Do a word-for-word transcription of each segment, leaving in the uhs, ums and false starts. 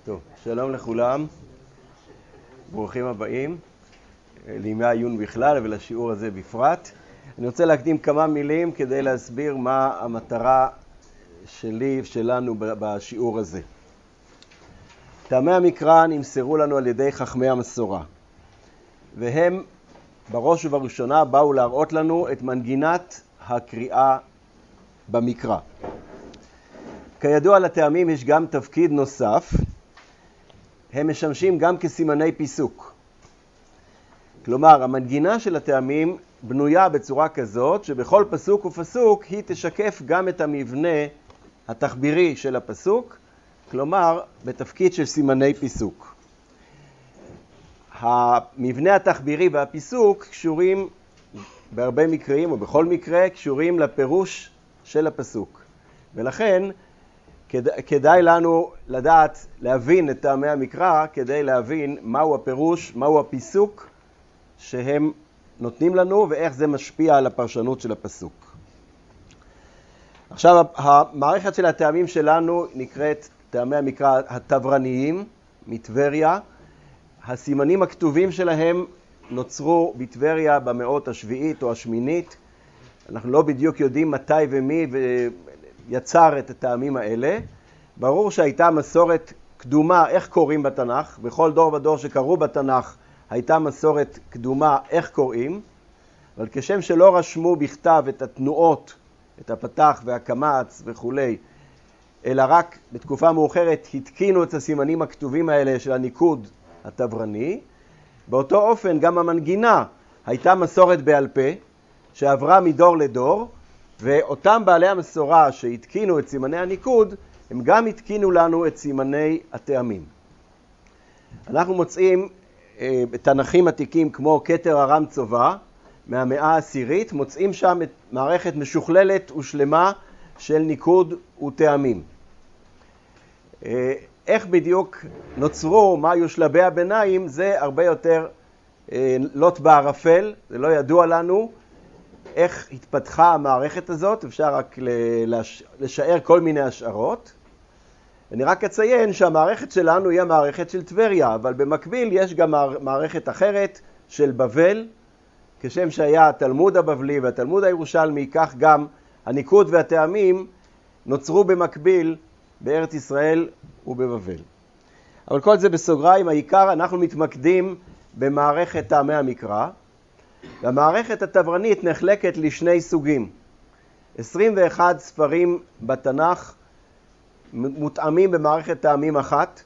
טוב, שלום לכולם, ברוכים הבאים לימי העיון בכלל ולשיעור הזה בפרט. אני רוצה להקדים כמה מילים כדי להסביר מה המטרה שלי ושלנו בשיעור הזה. טעמי המקרא נמסרו לנו על ידי חכמי המסורה, והם בראש ובראשונה באו להראות לנו את מנגינת הקריאה במקרא. כידוע לטעמים יש גם תפקיד נוסף, הם משמשים גם כסימני פיסוק. כלומר, המנגינה של הטעמים בנויה בצורה כזאת שבכל פסוק ופסוק היא תשקף גם את המבנה התחבירי של הפסוק, כלומר בתפקיד של סימני פיסוק. המבנה התחבירי והפיסוק קשורים בהרבה מקרים או בכל מקרה קשורים לפירוש של הפסוק, ולכן כדאי לנו לדעת, להבין את טעמי המקרא, כדי להבין מהו הפירוש, מהו הפיסוק שהם נותנים לנו, ואיך זה משפיע על הפרשנות של הפסוק. עכשיו, המערכת של הטעמים שלנו נקראת טעמי המקרא הטברניים, מטבריה. הסימנים הכתובים שלהם נוצרו בטבריה במאות השביעית או השמינית. אנחנו לא בדיוק יודעים מתי ומי ויצר את הטעמים האלה. ברור שהייתה מסורת קדומה איך קוראים בתנ"ך, בכל דור ודור שקראו בתנ"ך הייתה מסורת קדומה איך קוראים, אבל כשם שלא רשמו בכתב את התנועות, את הפתח והקמץ וכולי, אלא רק בתקופה מאוחרת התקינו את הסימנים הכתובים האלה של הניקוד הטברני, באותו אופן גם המנגינה הייתה מסורת בעל פה שעברה מדור לדור, ואותם בעלי המסורה שהתקינו את סימני הניקוד הם גם התקינו לנו את סימני הטעמים. אנחנו מוצאים אה, בתנ"כים עתיקים כמו כתר ארם צובא מהמאה העשירית, מוצאים שם את מערכת משוכללת ושלמה של ניקוד וטעמים. אה, איך בדיוק נוצרו, מה היו שלבי הביניים, זה הרבה יותר אה, לוט בערפל, זה לא ידוע לנו איך התפתחה המערכת הזאת, אפשר רק לשער כל מיני השערות. אני רק אציין שהמערכת שלנו היא המערכת של טבריה, אבל במקביל יש גם מערכת אחרת של בבל, כשם שהיה התלמוד הבבלי והתלמוד הירושלמי, כך גם הניקוד והטעמים נוצרו במקביל בארץ ישראל ובבבל. אבל כל זה בסוגריים, העיקר אנחנו מתמקדים במערכת טעמי המקרא, והמערכת הטברנית נחלקת לשני סוגים. עשרים ואחד ספרים בתנ"ך מותאמים במערכת טעמים אחת,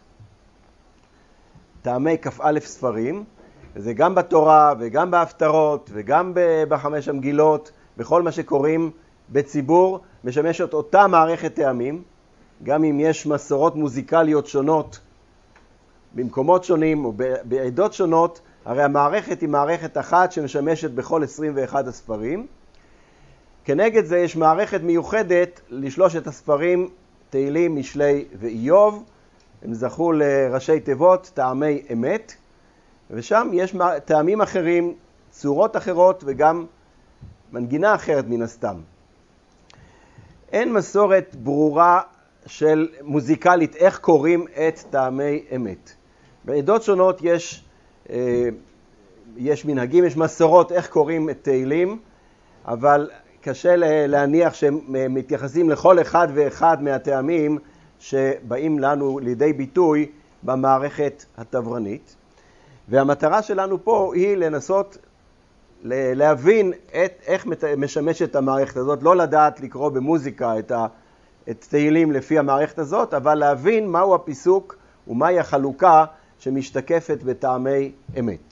טעמי כ"א ספרים, וזה גם בתורה וגם בהפטרות וגם בחמש המגילות, בכל מה שקוראים בציבור, משמשת אותה מערכת טעמים, גם אם יש מסורות מוזיקליות שונות במקומות שונים או בעדות שונות, הרי המערכת היא מערכת אחת שמשמשת בכל עשרים ואחד הספרים. כנגד זה יש מערכת מיוחדת לשלושת הספרים, תהילים, משלי ואיוב. הם זכו לראשי תיבות, טעמי אמת, ושם יש טעמים אחרים, צורות אחרות וגם מנגינה אחרת מן הסתם. אין מסורת ברורה של מוזיקלית איך קוראים את טעמי אמת. בעדות שונות יש יש מנהגים, יש מסורות איך קוראים את תהילים, אבל קשה להניח שהם מתייחסים לכל אחד ואחד מהטעמים שבאים לנו לידי ביטוי במערכת הטברנית. והמטרה שלנו פה היא לנסות להבין את, איך משמשת המערכת הזאת, לא לדעת לקרוא במוזיקה את, ה, את תהילים לפי המערכת הזאת, אבל להבין מהו הפיסוק ומהי החלוקה שמשתקפת בטעמי אמת.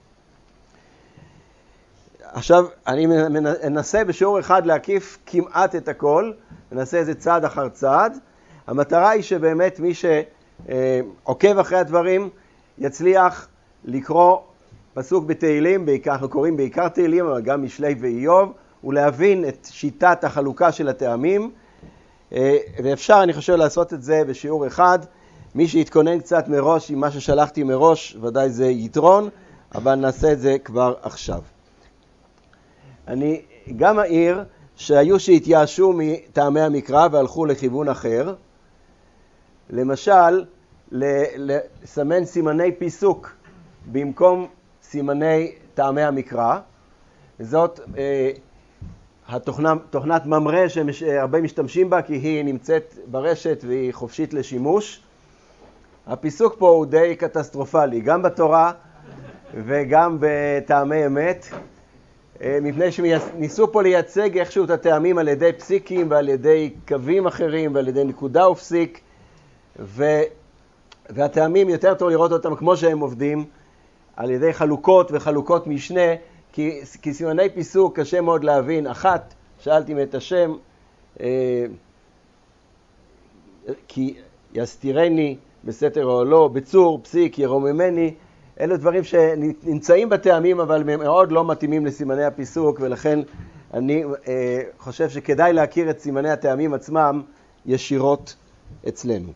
עכשיו אני אנסה בשיעור אחד להקיף כמעט את הכל, ננסה איזה צעד אחר צעד. המטרה היא שבאמת מי שעוקב אחרי הדברים יצליח לקרוא פסוק בתהילים, בעיקר, אנחנו קוראים בעיקר תהילים, אבל גם משלי ואיוב, ולהבין את שיטת החלוקה של הטעמים, ואפשר אני חושב לעשות את זה בשיעור אחד. מי שיתכונן קצת מראש עם מה ששלחתי מראש, ודאי זה יתרון, אבל נעשה את זה כבר עכשיו. אני גם אעיר שהיו שהתייאשו מטעמי המקרא והלכו לכיוון אחר. למשל, לסמן סימני פיסוק במקום סימני טעמי המקרא. זאת אה, התוכנה, תוכנת ממרא שהרבה משתמשים בה, כי היא נמצאת ברשת והיא חופשית לשימוש. הפיסוק פה הוא די קטסטרופלי, גם בתורה וגם בטעמי אמת, מפני שניסו פה לייצג איכשהו את הטעמים על ידי פסיקים ועל ידי קווים אחרים ועל ידי נקודה ופסיק, ו... והטעמים יותר טוב לראות אותם כמו שהם עובדים, על ידי חלוקות וחלוקות משנה, כי, כי סימני פיסוק קשה מאוד להבין. אחת, שאלתי את השם, אה, כי יסתירני בסתר אוהלו, בצור, פסיק, ירוממני, אלו דברים שנמצאים בטעמים אבל מאוד לא מתאימים לסימני הפיסוק, ולכן אני אה, חושב שכדאי להכיר את סימני הטעמים עצמם ישירות אצלנו.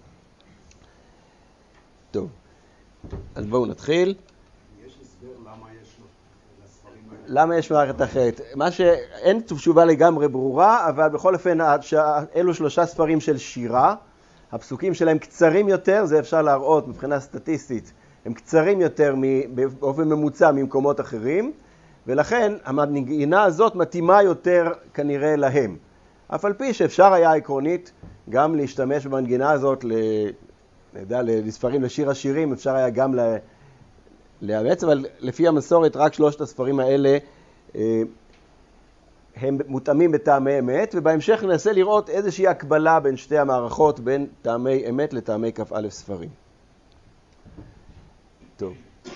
טוב, אז בואו נתחיל. יש הסבר למה יש לספרים האלה? למה יש מערכת אחרת? מה שאין תשובה לגמרי ברורה, אבל בכל אופן אלו שלושה ספרים של שירה, הפסוקים שלהם קצרים יותר, זה אפשר להראות מבחינה סטטיסטית, הם קצרים יותר באופן ממוצע ממקומות אחרים, ולכן המנגינה הזאת מתאימה יותר כנראה להם. אף על פי שאפשר היה עקרונית גם להשתמש במנגינה הזאת ל... נדע, לספרים לשיר השירים, אפשר היה גם לאמץ, אבל לפי המסורת רק שלושת הספרים האלה הם מותאמים בטעמי אמת, ובהמשך ננסה לראות איזושהי הקבלה בין שתי המערכות, בין טעמי אמת לטעמי כ"א ספרים. טוב.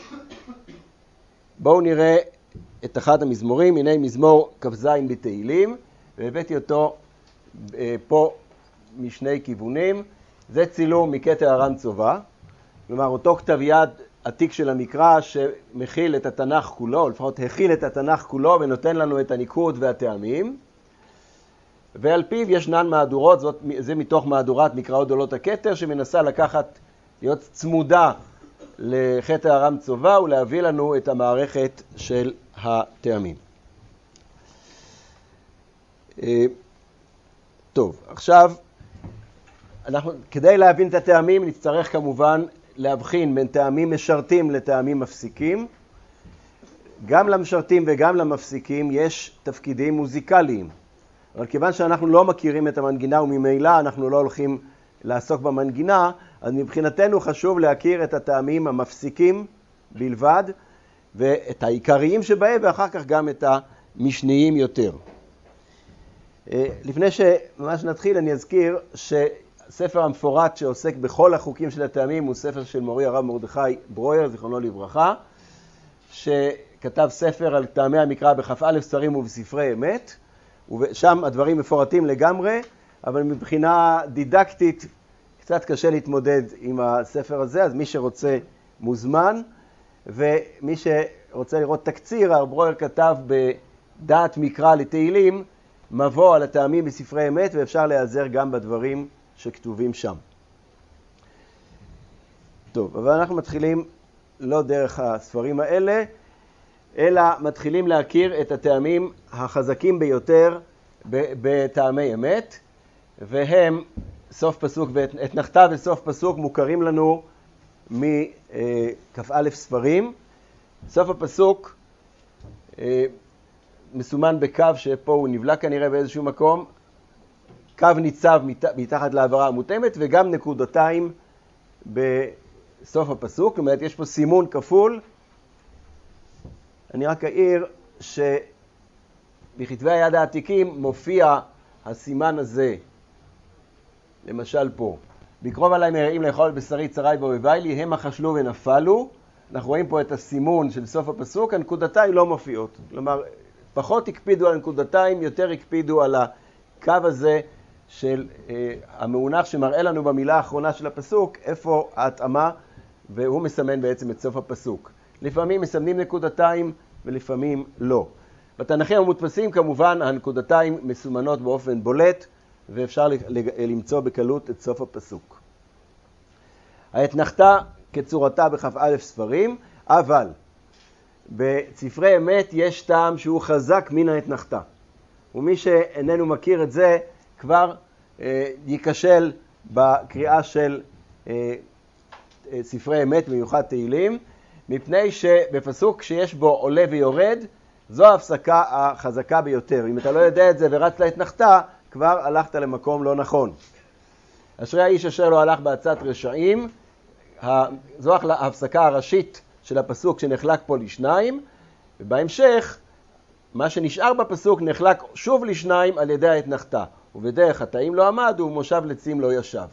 בואו נראה את אחד המזמורים, הנה מזמור כ"ז בתהילים, והבאתי אותו פה משני כיוונים. זה צילום מכתר ארם צובא, כלומר אותו כתב יד עתיק של המקרא שמכיל את התנ"ך כולו, או לפחות הכיל את התנ"ך כולו ונותן לנו את הניקוד והטעמים. ועל פיו ישנן מהדורות, זאת, זה מתוך מהדורת מקראות גדולות הכתר, שמנסה לקחת, להיות צמודה לכתר ארם צובא ולהביא לנו את המערכת של הטעמים. טוב, עכשיו, אנחנו, כדי להבין את הטעמים נצטרך כמובן להבחין בין טעמים משרתים לטעמים מפסיקים. גם למשרתים וגם למפסיקים יש תפקידים מוזיקליים. אבל כיוון שאנחנו לא מכירים את המנגינה וממילא אנחנו לא הולכים לעסוק במנגינה, אז מבחינתנו חשוב להכיר את הטעמים המפסיקים בלבד, ואת העיקריים שבהם, ואחר כך גם את המשניים יותר. לפני שממש נתחיל אני אזכיר שספר המפורט שעוסק בכל החוקים של הטעמים הוא ספר של מורי הרב מרדכי ברויר, זיכרונו לברכה, שכתב ספר על טעמי המקרא בכ"א ספרים ובספרי אמת, ושם הדברים מפורטים לגמרי, אבל מבחינה דידקטית קצת קשה להתמודד עם הספר הזה, אז מי שרוצה מוזמן, ומי שרוצה לראות תקציר, הרב ברויר כתב בדעת מקרא לתהילים, מבוא על הטעמים בספרי אמת, ואפשר להיעזר גם בדברים שכתובים שם. טוב, אבל אנחנו מתחילים לא דרך הספרים האלה, אלא מתחילים להכיר את הטעמים החזקים ביותר בטעמי אמת, והם סוף פסוק ואת נחתה וסוף פסוק מוכרים לנו מכ"א ספרים. סוף הפסוק מסומן בקו שפה הוא נבלע כנראה באיזשהו מקום, קו ניצב מתחת לעברה המותאמת, וגם נקודתיים בסוף הפסוק, זאת אומרת יש פה סימון כפול. אני רק אעיר שבכתבי היד העתיקים מופיע הסימן הזה, למשל פה, בקרוב עליי מרעים לאכול בשרי צרי ואויבי לי, הם אכלו ונפלו. אנחנו רואים פה את הסימון של סוף הפסוק, הנקודתיים לא מופיעות. כלומר, פחות הקפידו על הנקודתיים, יותר הקפידו על הקו הזה של אה, המאונח שמראה לנו במילה האחרונה של הפסוק, איפה ההתאמה, והוא מסמן בעצם את סוף הפסוק. לפעמים מסמנים נקודתיים ולפעמים לא. בתנ"כים המודפסים כמובן הנקודתיים מסומנות באופן בולט, ואפשר למצוא בקלות את סוף הפסוק. האתנחתא כצורתה בכ"א ספרים, אבל בספרי אמת יש טעם שהוא חזק מן האתנחתא. ומי שאיננו מכיר את זה כבר אה, ייכשל בקריאה של אה, ספרי אמת, במיוחד תהילים, מפני שבפסוק שיש בו עולה ויורד, זו ההפסקה החזקה ביותר. אם אתה לא יודע את זה ורצת להתנחתה, כבר הלכת למקום לא נכון. אשרי האיש אשר לא הלך בעצת רשעים, זו ההפסקה הראשית של הפסוק שנחלק פה לשניים, ובהמשך, מה שנשאר בפסוק נחלק שוב לשניים על ידי ההתנחתה. ובדרך חטאים לא עמד ומושב לצים לא ישב.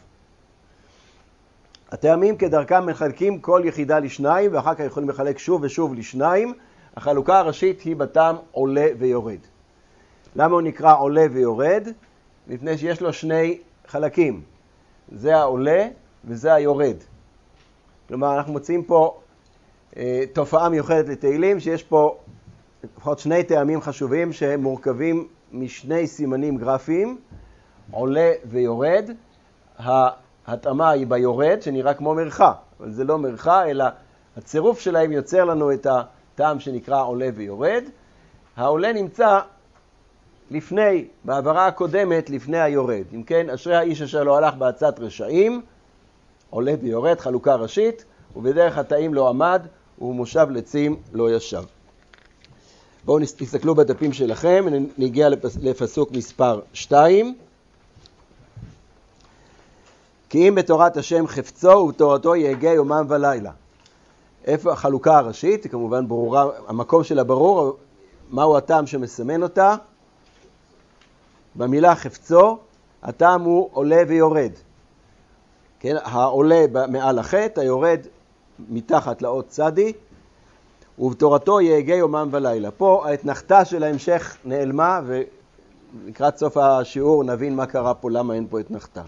הטעמים כדרכם מחלקים כל יחידה לשניים, ואחר כך יכולים לחלק שוב ושוב לשניים. החלוקה הראשית היא בטעם עולה ויורד. למה הוא נקרא עולה ויורד? מפני שיש לו שני חלקים. זה העולה וזה היורד. כלומר, אנחנו מוצאים פה אה, תופעה מיוחדת לתהילים, שיש פה לפחות שני טעמים חשובים שהם מורכבים משני סימנים גרפיים, עולה ויורד. ההתאמה היא ביורד, שנראה כמו מרחה, אבל זה לא מרחה, אלא הצירוף שלהם יוצר לנו את הטעם שנקרא עולה ויורד. העולה נמצא לפני, בעברה הקודמת, לפני היורד. אם כן, אשרי האיש אשר לא הלך בעצת רשעים, עולה ויורד, חלוקה ראשית, ובדרך חטאים לא עמד, ומושב לצים לא ישב. בואו תסתכלו בדפים שלכם, נגיע לפס, לפסוק מספר שתיים. כי אם בתורת השם חפצו ובתורתו יהגה יומם ולילה. איפה החלוקה הראשית? היא כמובן ברורה, המקום שלה ברור, מהו הטעם שמסמן אותה? במילה חפצו, הטעם הוא עולה ויורד. כן, העולה מעל החטא, היורד מתחת לאות צדי, ובתורתו יהגה יומם ולילה. פה ההתנחתה של ההמשך נעלמה, ולקראת סוף השיעור נבין מה קרה פה, למה אין פה התנחתה.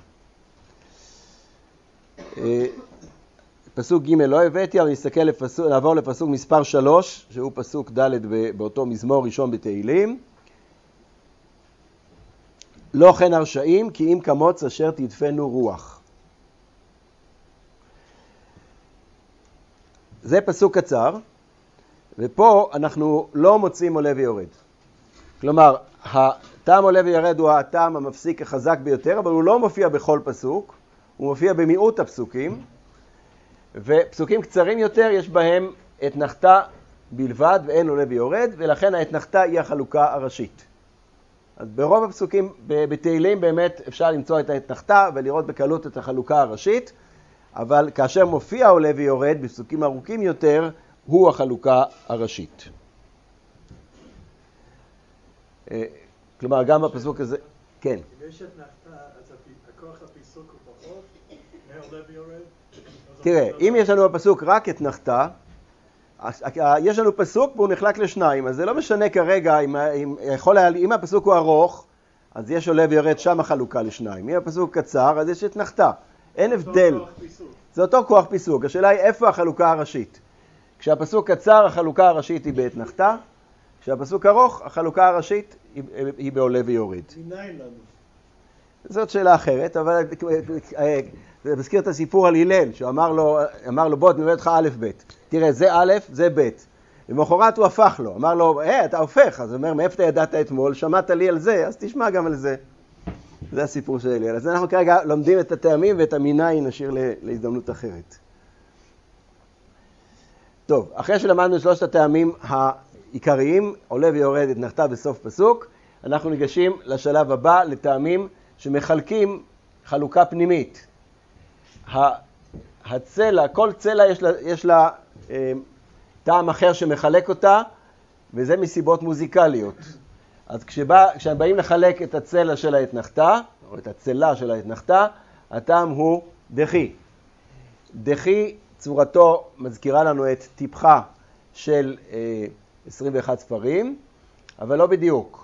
פסוק ג' לא הבאתי, אבל נסתכל לפסוק, נעבור לפסוק מספר שלוש, שהוא פסוק ד' באותו מזמור ראשון בתהילים. לא כן הרשעים, כי אם כמוץ אשר תדפנו רוח. זה פסוק קצר, ופה אנחנו לא מוצאים עולה ויורד. כלומר, הטעם עולה ויורד הוא הטעם המפסיק החזק ביותר, אבל הוא לא מופיע בכל פסוק, הוא מופיע במיעוט הפסוקים, ופסוקים קצרים יותר יש בהם התנחתה בלבד ואין עולה ויורד, ולכן ההתנחתה היא החלוקה הראשית. אז ברוב הפסוקים בתהילים באמת אפשר למצוא את ההתנחתה ולראות בקלות את החלוקה הראשית, אבל כאשר מופיע עולה ויורד בפסוקים ארוכים יותר, הוא החלוקה הראשית. כלומר, גם בפסוק הזה, כן. אם יש התנחתה, אז הכוח הפיסוק הוא פחות, מעולה ויורד? תראה, אם יש לנו בפסוק רק התנחתה, יש לנו פסוק והוא נחלק לשניים, אז זה לא משנה כרגע, אם, אם, יכול, אם הפסוק הוא ארוך, אז יש עולה ויורד שם החלוקה לשניים. אם הפסוק קצר, אז יש התנחתה. אין הבדל. זה אותו כוח פיסוק. השאלה היא איפה החלוקה הראשית. כשהפסוק קצר, החלוקה הראשית היא בהתנחתה. כשהפסוק ארוך, החלוקה הראשית היא, היא בעולה ויורד. מניין לנו. זאת שאלה אחרת, אבל זה מזכיר את הסיפור על הלל, שהוא אמר לו, אמר לו בוא, תלמד אותך א' ב'. תראה, זה א', זה ב'. למחרת הוא הפך לו, אמר לו, אה, אתה הופך. אז הוא אומר, מאיפה אתה ידעת אתמול? שמעת לי על זה, אז תשמע גם על זה. זה הסיפור של הלל. אז אנחנו כרגע לומדים את הטעמים ואת המיניים נשאיר להזדמנות אחרת. טוב, אחרי שלמדנו שלושת הטעמים העיקריים, עולה ויורד התנחתה בסוף פסוק, אנחנו ניגשים לשלב הבא, לטעמים שמחלקים חלוקה פנימית. הצלע, כל צלע יש לה, יש לה אה, טעם אחר שמחלק אותה, וזה מסיבות מוזיקליות. אז כשבא, כשהם באים לחלק את הצלע של ההתנחתה, או את הצלע של ההתנחתה, הטעם הוא דחי. דחי, צורתו מזכירה לנו את טיפחה של אה, עשרים ואחד ספרים, אבל לא בדיוק.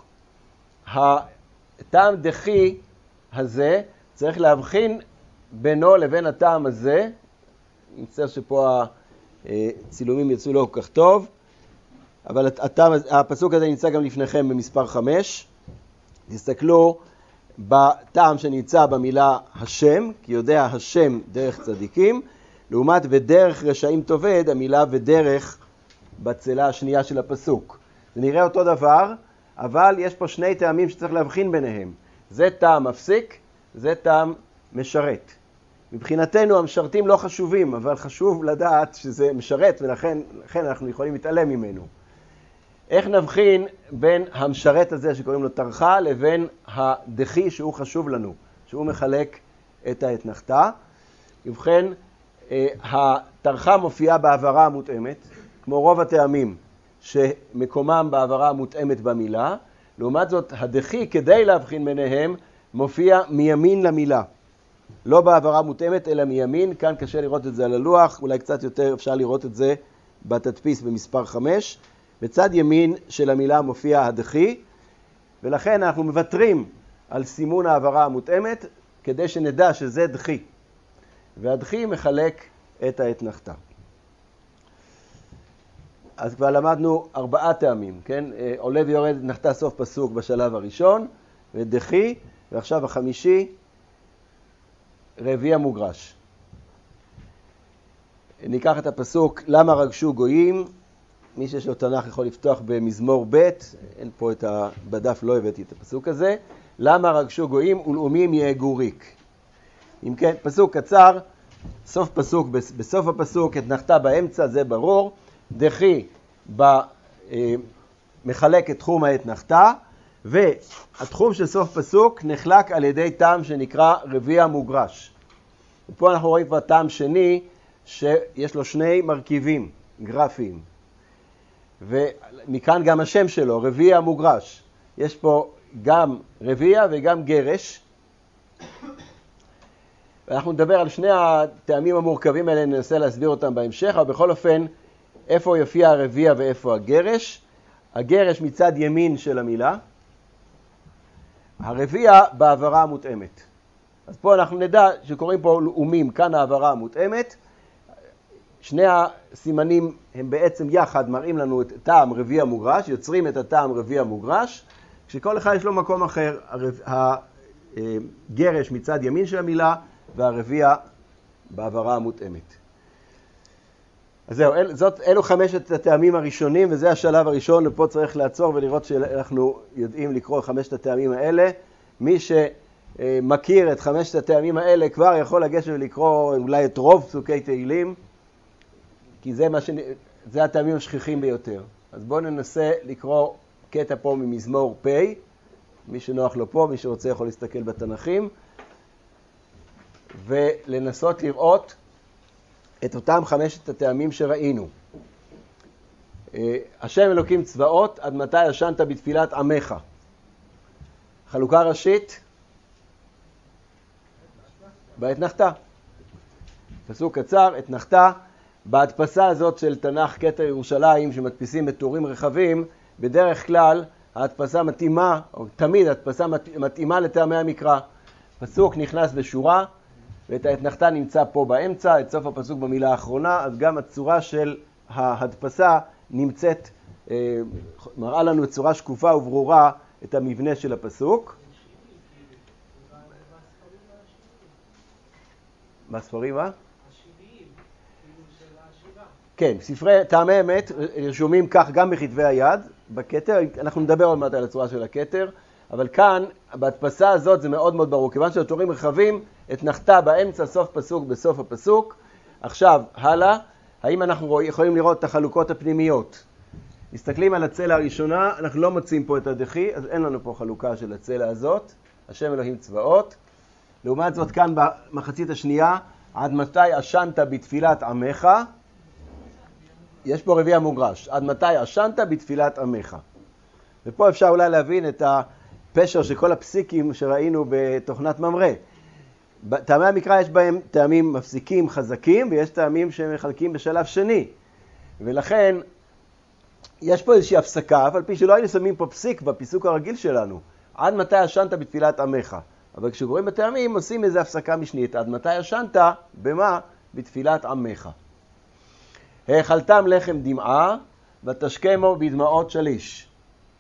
הטעם דחי הזה צריך להבחין בינו לבין הטעם הזה. אני מצטער שפה הצילומים יצאו לא כל כך טוב, אבל הטעם, הפסוק הזה נמצא גם לפניכם במספר חמש. תסתכלו בטעם שנמצא במילה השם, כי יודע השם דרך צדיקים, לעומת ודרך רשעים תאבד, המילה ודרך בצלע השנייה של הפסוק. זה נראה אותו דבר, אבל יש פה שני טעמים שצריך להבחין ביניהם. זה טעם מפסיק, זה טעם משרת. מבחינתנו המשרתים לא חשובים, אבל חשוב לדעת שזה משרת, ולכן לכן אנחנו יכולים להתעלם ממנו. איך נבחין בין המשרת הזה שקוראים לו טרחה לבין הדחי שהוא חשוב לנו, שהוא מחלק את האתנחתא? ובכן, הטרחה מופיעה בעברה המותאמת, כמו רוב הטעמים שמקומם בעברה המותאמת במילה. לעומת זאת, הדחי, כדי להבחין ביניהם, מופיע מימין למילה. לא בעברה מותאמת, אלא מימין. כאן קשה לראות את זה על הלוח, אולי קצת יותר אפשר לראות את זה בתדפיס במספר חמש. בצד ימין של המילה מופיע הדחי, ולכן אנחנו מבטרים על סימון העברה המותאמת, כדי שנדע שזה דחי. והדחי מחלק את האתנחתא. אז כבר למדנו ארבעה טעמים, כן? עולה ויורד אתנחתא סוף פסוק בשלב הראשון, ודחי, ועכשיו החמישי, רביע מוגרש. ניקח את הפסוק, למה רגשו גויים? מי שיש לו תנ"ך יכול לפתוח במזמור ב', אין פה את ה... בדף לא הבאתי את הפסוק הזה. למה רגשו גויים ולאומים יהגו ריק? אם כן, פסוק קצר, סוף פסוק, בסוף הפסוק, אתנחתא באמצע, זה ברור. דחי ב... מחלק את תחום האתנחתא, והתחום של סוף פסוק נחלק על ידי טעם שנקרא רביע מוגרש. ופה אנחנו רואים כבר טעם שני, שיש לו שני מרכיבים גרפיים. ומכאן גם השם שלו, רביע מוגרש. יש פה גם רביע וגם גרש. ואנחנו נדבר על שני הטעמים המורכבים האלה, ננסה להסביר אותם בהמשך, אבל בכל אופן, איפה יופיע הרביע ואיפה הגרש? הגרש מצד ימין של המילה, הרביע בעברה המותאמת. אז פה אנחנו נדע שקוראים פה לאומים, כאן העברה המותאמת. שני הסימנים הם בעצם יחד מראים לנו את טעם רביע מוגרש, יוצרים את הטעם רביע מוגרש, כשכל אחד יש לו מקום אחר, הגרש מצד ימין של המילה והרביע בעברה המותאמת. אז זהו, אל, זאת, אלו חמשת הטעמים הראשונים, וזה השלב הראשון, ופה צריך לעצור ולראות שאנחנו יודעים לקרוא חמשת הטעמים האלה. מי שמכיר את חמשת הטעמים האלה כבר יכול לגשת ולקרוא אולי את רוב פסוקי תהילים, כי זה, מה ש... זה הטעמים השכיחים ביותר. אז בואו ננסה לקרוא קטע פה ממזמור פ', מי שנוח לו פה, מי שרוצה יכול להסתכל בתנ"כים, ולנסות לראות את אותם חמשת הטעמים שראינו. השם אלוקים צבאות, עד מתי ישנת בתפילת עמך? חלוקה ראשית באתנחתא. פסוק קצר, אתנחתא. בהדפסה הזאת של תנ"ך כתר ירושלים, שמדפיסים בטורים רחבים, בדרך כלל ההדפסה מתאימה, או תמיד ההדפסה מתאימה לטעמי המקרא. פסוק נכנס בשורה, ואת האתנחתא נמצא פה באמצע, את סוף הפסוק במילה האחרונה, אז גם הצורה של ההדפסה נמצאת, מראה לנו את צורה שקופה וברורה את המבנה של הפסוק. בספרים מה? כן, ספרי טעמי אמת רשומים כך גם בכתבי היד, בכתר, אנחנו נדבר עוד מעט על הצורה של הכתר, אבל כאן, בהדפסה הזאת זה מאוד מאוד ברור, כיוון שהטורים רחבים, אתנחתא באמצע, סוף פסוק בסוף הפסוק. עכשיו, הלאה, האם אנחנו יכולים לראות את החלוקות הפנימיות? מסתכלים על הצלע הראשונה, אנחנו לא מוצאים פה את הדחי, אז אין לנו פה חלוקה של הצלע הזאת, השם אלוהים צבאות. לעומת זאת, כאן במחצית השנייה, עד מתי ישנת בתפילת עמך? יש פה רביע מוגרש, עד מתי ישנת בתפילת עמך. ופה אפשר אולי להבין את הפשר של כל הפסיקים שראינו בתוכנת ממרא. טעמי המקרא יש בהם טעמים מפסיקים חזקים, ויש טעמים שמחלקים בשלב שני. ולכן יש פה איזושהי הפסקה, אבל פי שלא היינו שמים פה פסיק בפסוק הרגיל שלנו. עד מתי ישנת בתפילת עמך. אבל כשקוראים בטעמים עושים איזו הפסקה משנית. עד מתי ישנת? במה? בתפילת עמך. האכלתם לחם דמעה ותשכמו בדמעות שליש.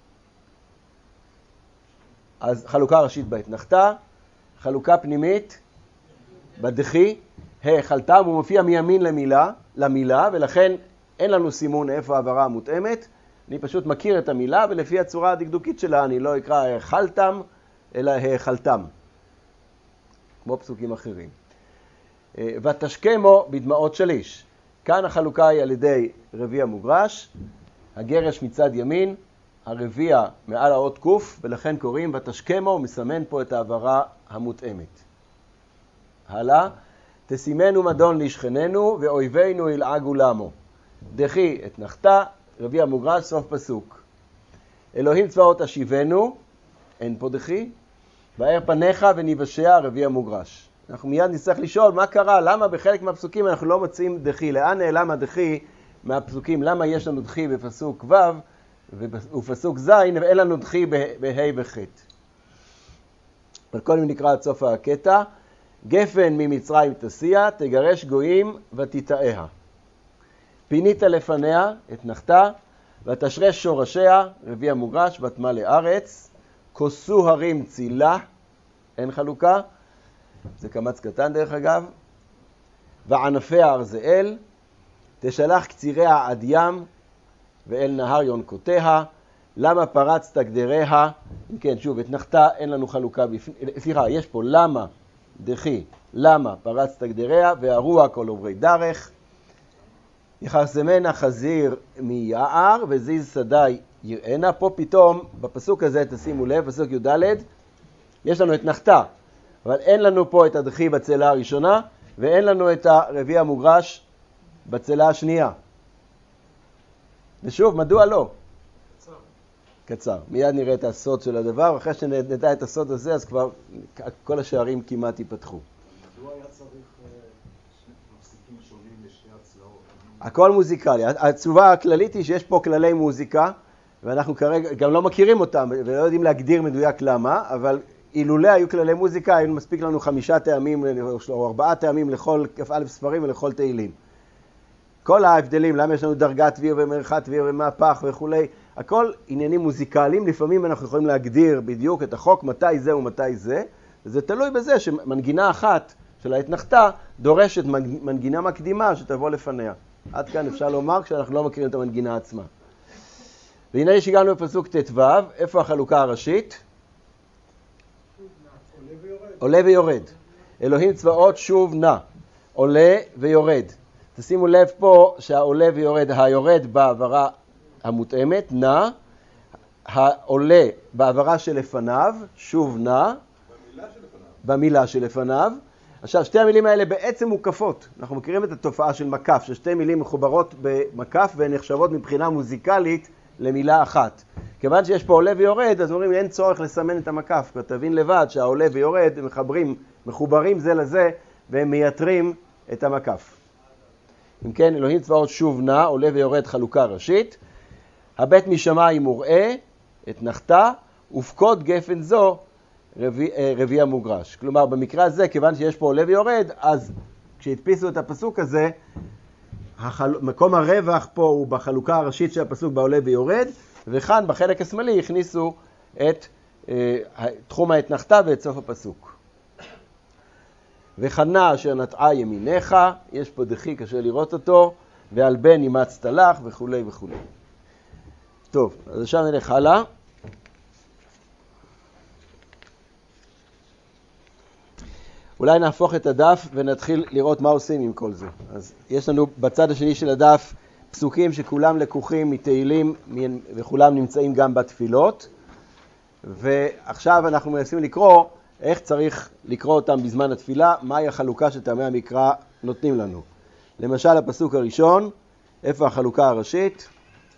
אז חלוקה ראשית באתנחתא, חלוקה פנימית בדחי, האכלתם, הוא מופיע מימין למילה, למילה, ולכן אין לנו סימון איפה העברה המותאמת. אני פשוט מכיר את המילה, ולפי הצורה הדקדוקית שלה אני לא אקרא האכלתם, אלא האכלתם, כמו פסוקים אחרים. ותשכמו בדמעות שליש. כאן החלוקה היא על ידי רביע מוגרש, הגרש מצד ימין, הרביע מעל האות קוף, ולכן קוראים ותשכמו, מסמן פה את העברה המותאמת. הלאה, תשימנו מדון לשכננו ואויבינו ילעגו למו. דחי את נחתה, רביע מוגרש, סוף פסוק. אלוהים צבאות השיבנו, אין פה דחי, באר פניך וניבשע, רביע מוגרש. אנחנו מיד נצטרך לשאול מה קרה, למה בחלק מהפסוקים אנחנו לא מוצאים דחי, לאן נעלם הדחי מהפסוקים, למה יש לנו דחי בפסוק ו' ופסוק ז' ואין לנו דחי בה' וח'. אבל קודם נקרא עד סוף הקטע, גפן ממצרים תסיע, תגרש גויים ותתאיה. פינית לפניה את נחתה, ותשרש שורשיה, רביע מוגרש, ותמלא ארץ, כוסו הרים צילה, אין חלוקה, זה קמץ קטן דרך אגב, וענפיה ארזאל, תשלח קציריה עד ים, ואל נהר יונקותיה, למה פרצת גדריה, כן, שוב, את נחתה אין לנו חלוקה, בפ... סליחה, יש פה למה, דחי, למה פרצת גדריה, והרוע כל עוברי דרך, יחרסמנה חזיר מיער, וזיז שדי יראנה. פה פתאום, בפסוק הזה, תשימו לב, פסוק י"ד, יש לנו את נחתה, אבל אין לנו פה את הדחי בצלע הראשונה, ואין לנו את הרביע המוגרש בצלע השנייה. ושוב, מדוע לא? קצר. קצר. מיד נראה את הסוד של הדבר, ואחרי שנדע את הסוד הזה, אז כבר כל השערים כמעט ייפתחו. מדוע היה צריך מפסיקים שונים לשתי הצלעות? הכל מוזיקלי. התשובה הכללית היא שיש פה כללי מוזיקה, ואנחנו כרגע גם לא מכירים אותם, ולא יודעים להגדיר מדויק למה, אבל אילולא היו כללי מוזיקה, היו מספיק לנו חמישה טעמים, או ארבעה טעמים לכל כ"א ספרים ולכל תהילים. כל ההבדלים, למה יש לנו דרגת ויר ומרחת ויר ומהפך וכו', הכל עניינים מוזיקליים, לפעמים אנחנו יכולים להגדיר בדיוק את החוק, מתי זה ומתי זה, וזה תלוי בזה שמנגינה אחת של ההתנחתה דורשת מנגינה מקדימה שתבוא לפניה. עד כאן אפשר לומר כשאנחנו לא מכירים את המנגינה עצמה. והנה שהגענו בפסוק ט"ו, איפה החלוקה הראשית? עולה ויורד. אלוהים צבאות שוב נע, עולה ויורד. תשימו לב פה שהעולה ויורד, היורד בעברה המותאמת, נע, העולה בעברה שלפניו, שוב נע, במילה שלפניו. במילה שלפניו. עכשיו, שתי המילים האלה בעצם מוקפות. אנחנו מכירים את התופעה של מקף, ששתי מילים מחוברות במקף והן נחשבות מבחינה מוזיקלית למילה אחת. כיוון שיש פה עולה ויורד, אז אומרים, אין צורך לסמן את המקף. כבר תבין לבד שהעולה ויורד הם מחברים, מחוברים זה לזה, והם מייתרים את המקף. אם כן, אלוהים צבאות שוב נע, עולה ויורד חלוקה ראשית. הבית משמיים מוראה, את נחתה, ופקוד גפן זו, רביע, רביע מוגרש. כלומר, במקרה הזה, כיוון שיש פה עולה ויורד, אז כשהדפיסו את הפסוק הזה, החל... מקום הרווח פה הוא בחלוקה הראשית של הפסוק בעולה ויורד, וכאן בחלק השמאלי הכניסו את אה, תחום ההתנחתה ואת סוף הפסוק. וחנה אשר נטעה ימיניך, יש פה דחי, קשה לראות אותו, ועל בן אימצת לך וכו' וכו'. טוב, אז עכשיו נלך הלאה. אולי נהפוך את הדף ונתחיל לראות מה עושים עם כל זה. אז יש לנו בצד השני של הדף פסוקים שכולם לקוחים מתהילים וכולם נמצאים גם בתפילות. ועכשיו אנחנו מנסים לקרוא איך צריך לקרוא אותם בזמן התפילה, מהי החלוקה שטעמי המקרא נותנים לנו. למשל הפסוק הראשון, איפה החלוקה הראשית?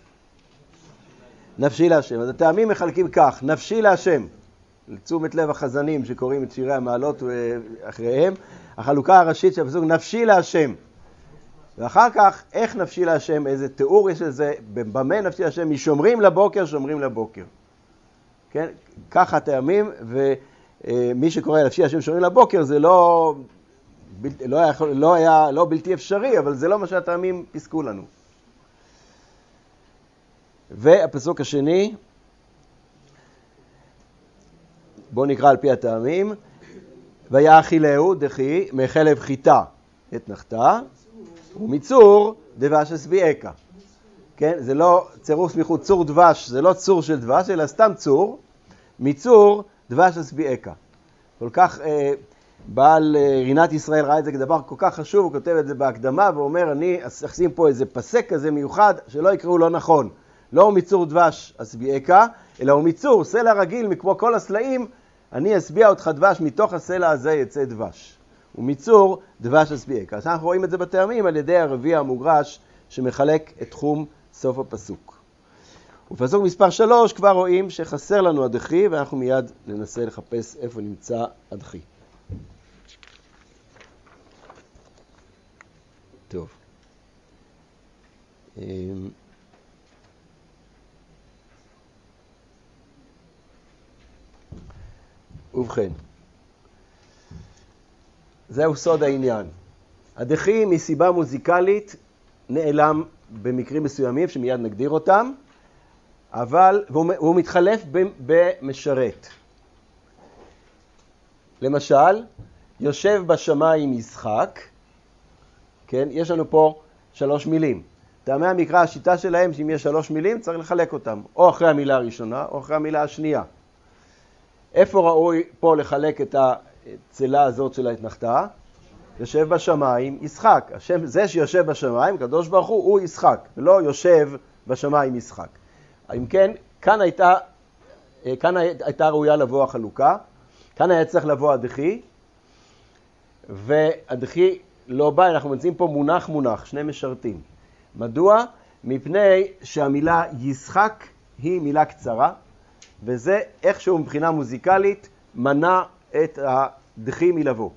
נפשי להשם. אז הטעמים מחלקים כך, נפשי להשם. לתשומת לב החזנים שקוראים את שירי המעלות ואחריהם, החלוקה הראשית של הפסוק נפשי להשם. ואחר כך, איך נפשי להשם, איזה תיאור יש לזה, במה נפשי להשם, משומרים לבוקר, שומרים לבוקר. כן? ככה הטעמים, ומי שקורא נפשי להשם שומרים לבוקר, זה לא, לא, היה, לא היה לא בלתי אפשרי, אבל זה לא מה שהטעמים פסקו לנו. והפסוק השני, בואו נקרא על פי הטעמים, ויאכילהו דחי מחלב חיטה את נחתה, ומצור דבש אשביעך. כן, זה לא צירוף סמיכות, צור דבש, זה לא צור של דבש, אלא סתם צור, מצור דבש אשביעך. כל כך, אה, בעל רינת ישראל ראה את זה כדבר כל כך חשוב, הוא כותב את זה בהקדמה ואומר, אני אשים פה איזה פסק כזה מיוחד, שלא יקראו לא נכון. לא הוא מיצור דבש אסביעקה, אלא הוא מיצור סלע רגיל מכמו כל הסלעים, אני אסביע אותך דבש, מתוך הסלע הזה יצא דבש. הוא מיצור דבש אסביעקה. אז אנחנו רואים את זה בטעמים על ידי הרביע המוגרש שמחלק את תחום סוף הפסוק. ובפסוק מספר שלוש כבר רואים שחסר לנו הדחי, ואנחנו מיד ננסה לחפש איפה נמצא הדחי. טוב. ובכן, זהו סוד העניין. הדחי מסיבה מוזיקלית נעלם במקרים מסוימים שמיד נגדיר אותם, אבל הוא מתחלף במשרת. למשל, יושב בשמיים ישחק, כן? יש לנו פה שלוש מילים. טעמי המקרא, השיטה שלהם, שאם יש שלוש מילים, צריך לחלק אותם, או אחרי המילה הראשונה, או אחרי המילה השנייה. איפה ראוי פה לחלק את הצלה הזאת של ההתנחתה? יושב בשמיים, ישחק. השם, זה שיושב בשמיים, קדוש ברוך הוא, הוא ישחק, ולא יושב בשמיים ישחק. אם כן, כאן הייתה, כאן הייתה ראויה לבוא החלוקה, כאן היה צריך לבוא הדחי, והדחי לא בא, אנחנו מוצאים פה מונח מונח, שני משרתים. מדוע? מפני שהמילה ישחק היא מילה קצרה, וזה איכשהו מבחינה מוזיקלית מנע את הדחי מלבוא.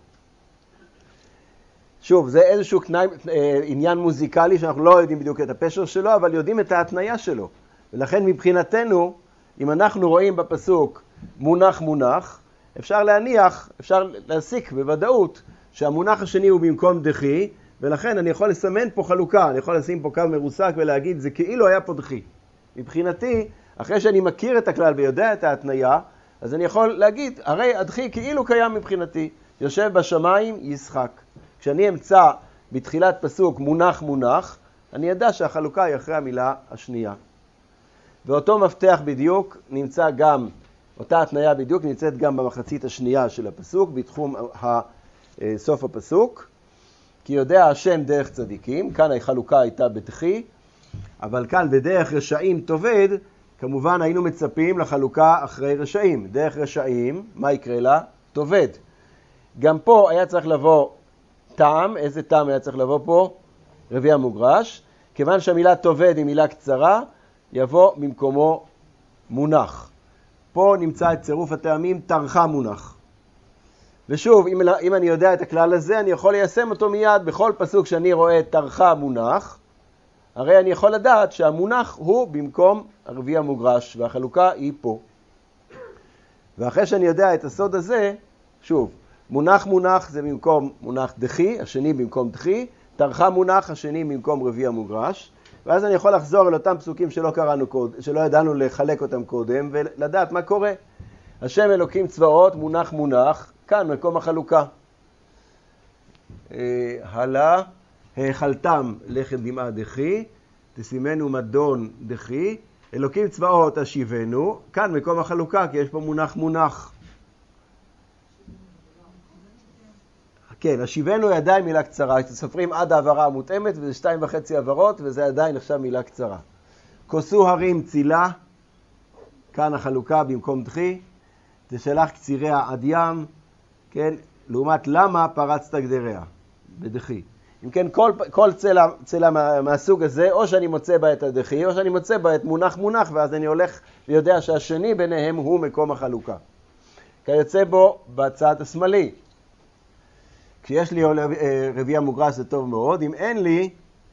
שוב, זה איזשהו קנאי, עניין מוזיקלי שאנחנו לא יודעים בדיוק את הפשר שלו, אבל יודעים את ההתניה שלו. ולכן מבחינתנו, אם אנחנו רואים בפסוק מונח מונח, אפשר להניח, אפשר להסיק בוודאות שהמונח השני הוא במקום דחי, ולכן אני יכול לסמן פה חלוקה, אני יכול לשים פה קו מרוסק ולהגיד, זה כאילו היה פה דחי. מבחינתי, אחרי שאני מכיר את הכלל ויודע את ההתניה, אז אני יכול להגיד, הרי הדחי כאילו קיים מבחינתי, יושב בשמיים ישחק. כשאני אמצא בתחילת פסוק מונח מונח, אני ידע שהחלוקה היא אחרי המילה השנייה. ואותו מפתח בדיוק נמצא גם, אותה התניה בדיוק נמצאת גם במחצית השנייה של הפסוק, בתחום סוף הפסוק. כי יודע השם דרך צדיקים, כאן החלוקה הייתה בדחי, אבל כאן בדרך רשעים תאבד, כמובן היינו מצפים לחלוקה אחרי רשעים. דרך רשעים, מה יקרה לה? תאבד. גם פה היה צריך לבוא טעם, איזה טעם היה צריך לבוא פה? רביע מוגרש. כיוון שהמילה תאבד היא מילה קצרה, יבוא במקומו מונח. פה נמצא את צירוף הטעמים תרחה מונח. ושוב, אם, אם אני יודע את הכלל הזה, אני יכול ליישם אותו מיד בכל פסוק שאני רואה תרחה מונח, הרי אני יכול לדעת שהמונח הוא במקום הרביע מוגרש, והחלוקה היא פה. ואחרי שאני יודע את הסוד הזה, שוב, מונח מונח זה במקום מונח דחי, השני במקום דחי, תרחה מונח, השני במקום רביע מוגרש, ואז אני יכול לחזור אל אותם פסוקים שלא קראנו קודם, שלא ידענו לחלק אותם קודם, ולדעת מה קורה. השם אלוקים צבאות, מונח מונח, כאן מקום החלוקה. הלאה, האכלתם לחם דמעה דחי, תשימנו מדון דחי, אלוקים צבאות השיבנו, כאן מקום החלוקה, כי יש פה מונח מונח. כן, השיבנו היא עדיין מילה קצרה, סופרים עד העברה המותאמת, וזה שתיים וחצי עברות, וזה עדיין עכשיו מילה קצרה. כוסו הרים צילה, כאן החלוקה במקום דחי, תשלח קציריה עד ים, כן, לעומת למה פרצת גדריה, בדחי. אם כן, כל, כל צלע, צלע מה, מהסוג הזה, או שאני מוצא בה את הדחי, או שאני מוצא בה את מונח מונח, ואז אני הולך ויודע שהשני ביניהם הוא מקום החלוקה. כיוצא בו בצד השמאלי. כשיש לי רביע מוגרש זה טוב מאוד, אם אין לי,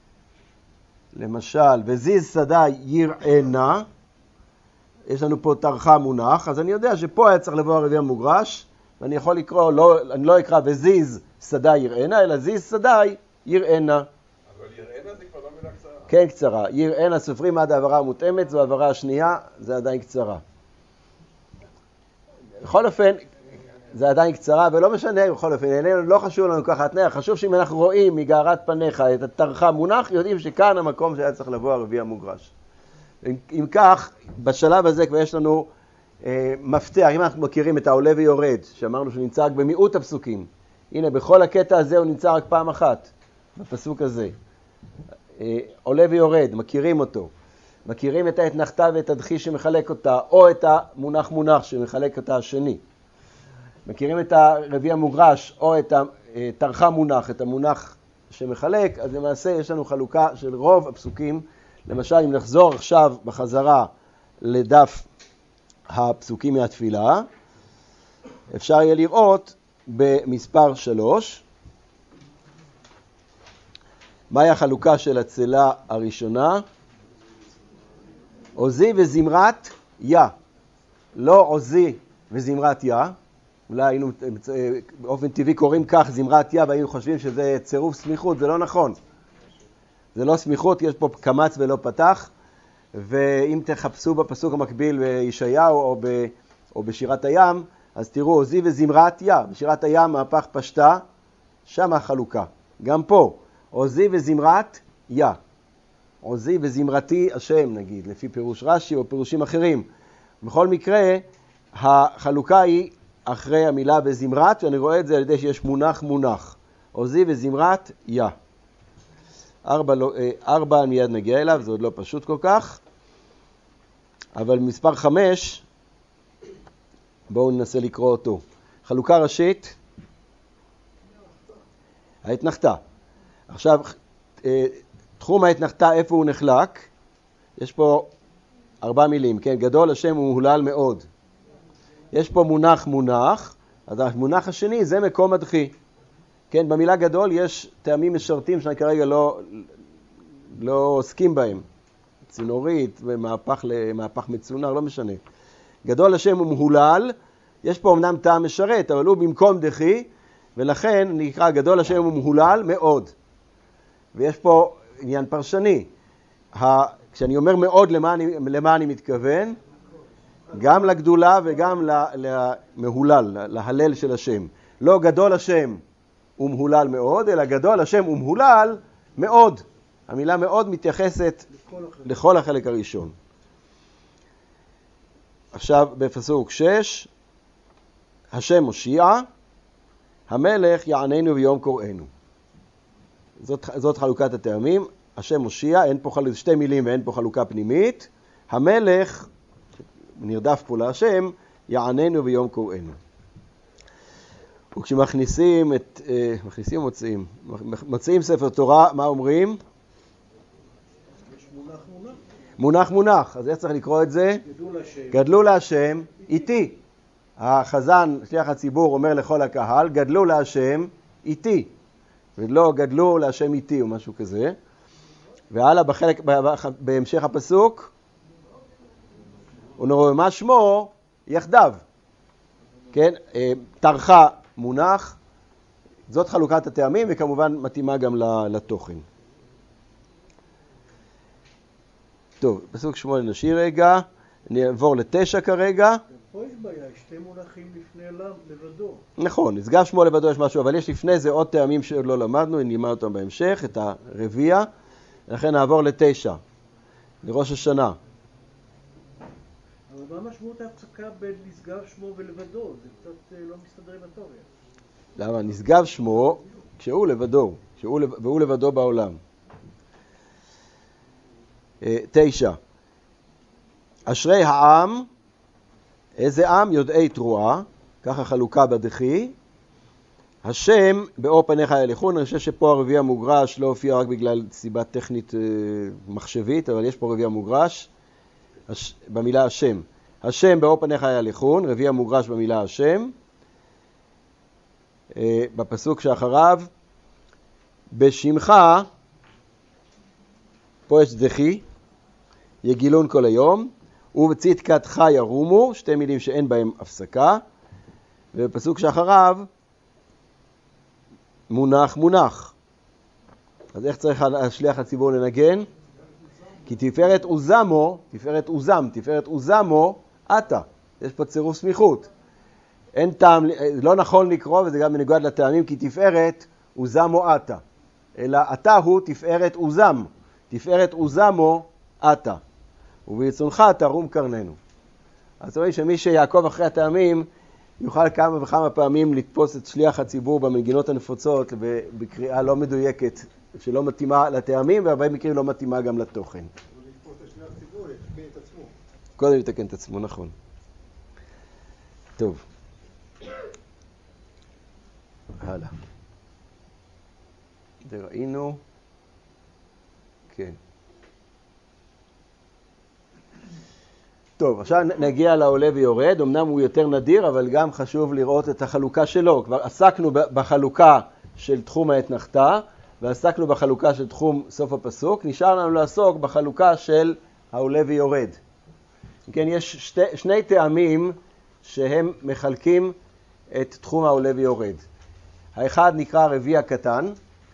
למשל, וזיז שדה יראנה, יש לנו פה תרחה מונח, אז אני יודע שפה היה צריך לבוא הרביע מוגרש, ואני יכול לקרוא, לא, אני לא אקרא וזיז שדה יראנה, אלא זיז שדה יראנה. אבל יראנה זה כבר לא מילה קצרה. כן, קצרה. יראנה סופרים עד העברה המותאמת, זו העברה השנייה, זה עדיין קצרה. בכל אופן, זה עדיין קצרה, ולא משנה, בכל אופן, איננו, לא חשוב לנו ככה התניה, חשוב שאם אנחנו רואים מגערת פניך את התרחה מונח, יודעים שכאן המקום שהיה צריך לבוא הרביע מוגרש. אם כך, בשלב הזה כבר יש לנו אה, מפתח, אם אנחנו מכירים את העולה ויורד, שאמרנו שנמצא במיעוט הפסוקים, הנה, בכל הקטע הזה הוא נמצא רק פעם אחת, בפסוק הזה. עולה ויורד, מכירים אותו. מכירים את האתנחתה ואת הדחי שמחלק אותה, או את המונח מונח שמחלק אותה השני. מכירים את הרביע מוגרש, או את התרחה מונח, את המונח שמחלק, אז למעשה יש לנו חלוקה של רוב הפסוקים. למשל, אם נחזור עכשיו בחזרה לדף הפסוקים מהתפילה, אפשר יהיה לראות במספר שלוש, מהי החלוקה של הצלה הראשונה? עוזי וזמרת יה. לא עוזי וזמרת יה. אולי היינו באופן טבעי קוראים כך זמרת יה, והיינו חושבים שזה צירוף סמיכות, זה לא נכון. זה לא סמיכות, יש פה קמץ ולא פתח, ואם תחפשו בפסוק המקביל בישעיהו או, ב, או בשירת הים, אז תראו עוזי וזמרת יה. בשירת הים מהפך פשטה, שם החלוקה. גם פה, עוזי וזמרת יה. עוזי וזמרתי השם, נגיד, לפי פירוש רש"י או פירושים אחרים. בכל מקרה, החלוקה היא אחרי המילה וזמרת, ואני רואה את זה על ידי שיש מונח מונח. עוזי וזמרת יה. ארבע, ארבע מיד נגיע אליו, זה עוד לא פשוט כל כך. אבל מספר חמש, בואו ננסה לקרוא אותו. חלוקה ראשית, ההתנחתה. עכשיו, תחום ההתנחתה, איפה הוא נחלק? יש פה ארבע מילים, כן? גדול השם הוא מהולל מאוד. יש פה מונח מונח, אז המונח השני זה מקום הדחי. כן, במילה גדול יש טעמים משרתים שאני כרגע לא, לא עוסקים בהם. צינורית ומהפך למהפך מצונר, לא משנה. גדול השם הוא מהולל, יש פה אמנם טעם משרת, אבל הוא במקום דחי, ולכן נקרא גדול השם הוא מהולל מאוד. ויש פה עניין פרשני. כשאני אומר מאוד, למה אני, למה אני מתכוון? גם לגדולה וגם למהולל, להלל של השם. לא גדול השם הוא מהולל מאוד, אלא גדול השם הוא מהולל מאוד. המילה מאוד מתייחסת לכל החלק, לכל החלק הראשון. עכשיו בפסוק שש, השם מושיע, המלך יעננו ביום קוראנו. זאת, זאת חלוקת הטעמים. השם מושיע, אין פה חלוקה, שתי מילים ואין פה חלוקה פנימית. המלך, נרדף פה להשם, יעננו ביום קוראנו. וכשמכניסים את, מכניסים מוצאים, מוצאים ספר תורה, מה אומרים? יש מונח מונח. מונח מונח, אז איך צריך לקרוא את זה? גדלו להשם. גדלו להשם איתי. החזן, שליח הציבור, אומר לכל הקהל, גדלו להשם איתי. ולא גדלו להשם איתי או משהו כזה. והלאה בחלק, בהמשך הפסוק, הוא נראה מה שמו יחדיו. כן, תרחה מונח, זאת חלוקת הטעמים וכמובן מתאימה גם לתוכן. טוב, פסוק שמונה נשאיר רגע, נעבור לתשע כרגע. פה יש בעיה, שתי מונחים לפני אליו לבדו. נכון, נשגב שמו לבדו יש משהו, אבל יש לפני זה עוד טעמים שעוד לא למדנו, נלמד אותם בהמשך, את הרביע, לכן נעבור לתשע, לראש השנה. אבל מה משמעות ההפסקה בין נשגב שמו ולבדו? זה קצת לא מסתדר עם התיאוריה. למה? נשגב שמו כשהוא לבדו, כשהוא, והוא לבדו בעולם. תשע. אשרי העם, איזה עם? יודעי תרועה, ככה חלוקה בדחי. השם באור פניך ילכון, אני חושב שפה הרביע מוגרש לא הופיע רק בגלל סיבה טכנית מחשבית, אבל יש פה רביע מוגרש הש... במילה השם. השם באור פניך ילכון, רביע מוגרש במילה השם. בפסוק שאחריו, בשמך, פה יש דחי, יגילון כל היום, ובצדקתך ירומו, שתי מילים שאין בהם הפסקה, ובפסוק שאחריו, מונח מונח. אז איך צריך השליח הציבור לנגן? כי תפארת עוזמו, תפארת עוזם, תפארת עוזמו, אתה. יש פה צירוף סמיכות. אין טעם, לא נכון לקרוא, וזה גם מנוגד לטעמים, כי תפארת עוזמו אתה. אלא אתה הוא תפארת עוזם. תפארת עוזמו אתה. וברצונך תרום קרננו. אז רואים שמי שיעקב אחרי הטעמים, יוכל כמה וכמה פעמים לתפוס את שליח הציבור במנגינות הנפוצות בקריאה לא מדויקת, שלא מתאימה לטעמים, והרבה מקרים לא מתאימה גם לתוכן. אבל לתפוס את שליח ציבור, יתקן את עצמו. קודם יתקן את עצמו, נכון. טוב. הלאה. זה ראינו. כן. טוב, עכשיו נגיע לעולה ויורד. אמנם הוא יותר נדיר, אבל גם חשוב לראות את החלוקה שלו. כבר עסקנו בחלוקה של תחום האתנחתא, ועסקנו בחלוקה של תחום סוף הפסוק. נשאר לנו לעסוק בחלוקה של העולה ויורד. כן, יש שתי, שני טעמים שהם מחלקים את תחום העולה ויורד. האחד נקרא רביע קטן.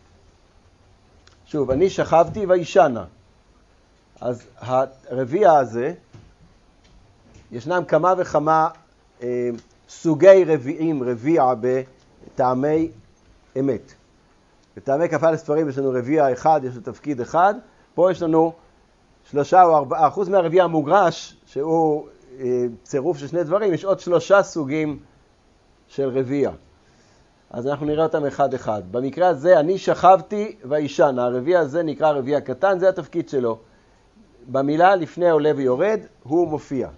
שוב, אני שכבתי וישנה. אז הרביע הזה, ישנם כמה וכמה אה, סוגי רביעים, רביע בטעמי אמת. בטעמי כ"א ספרים יש לנו רביע אחד, יש לו תפקיד אחד. פה יש לנו שלושה או ארבעה. חוץ מהרביע המוגרש, שהוא אה, צירוף של שני דברים, יש עוד שלושה סוגים של רביע. אז אנחנו נראה אותם אחד אחד. במקרה הזה אני שכבתי וישן. הרביע הזה נקרא רביע קטן, זה התפקיד שלו. במילה לפני עולה ויורד הוא מופיע.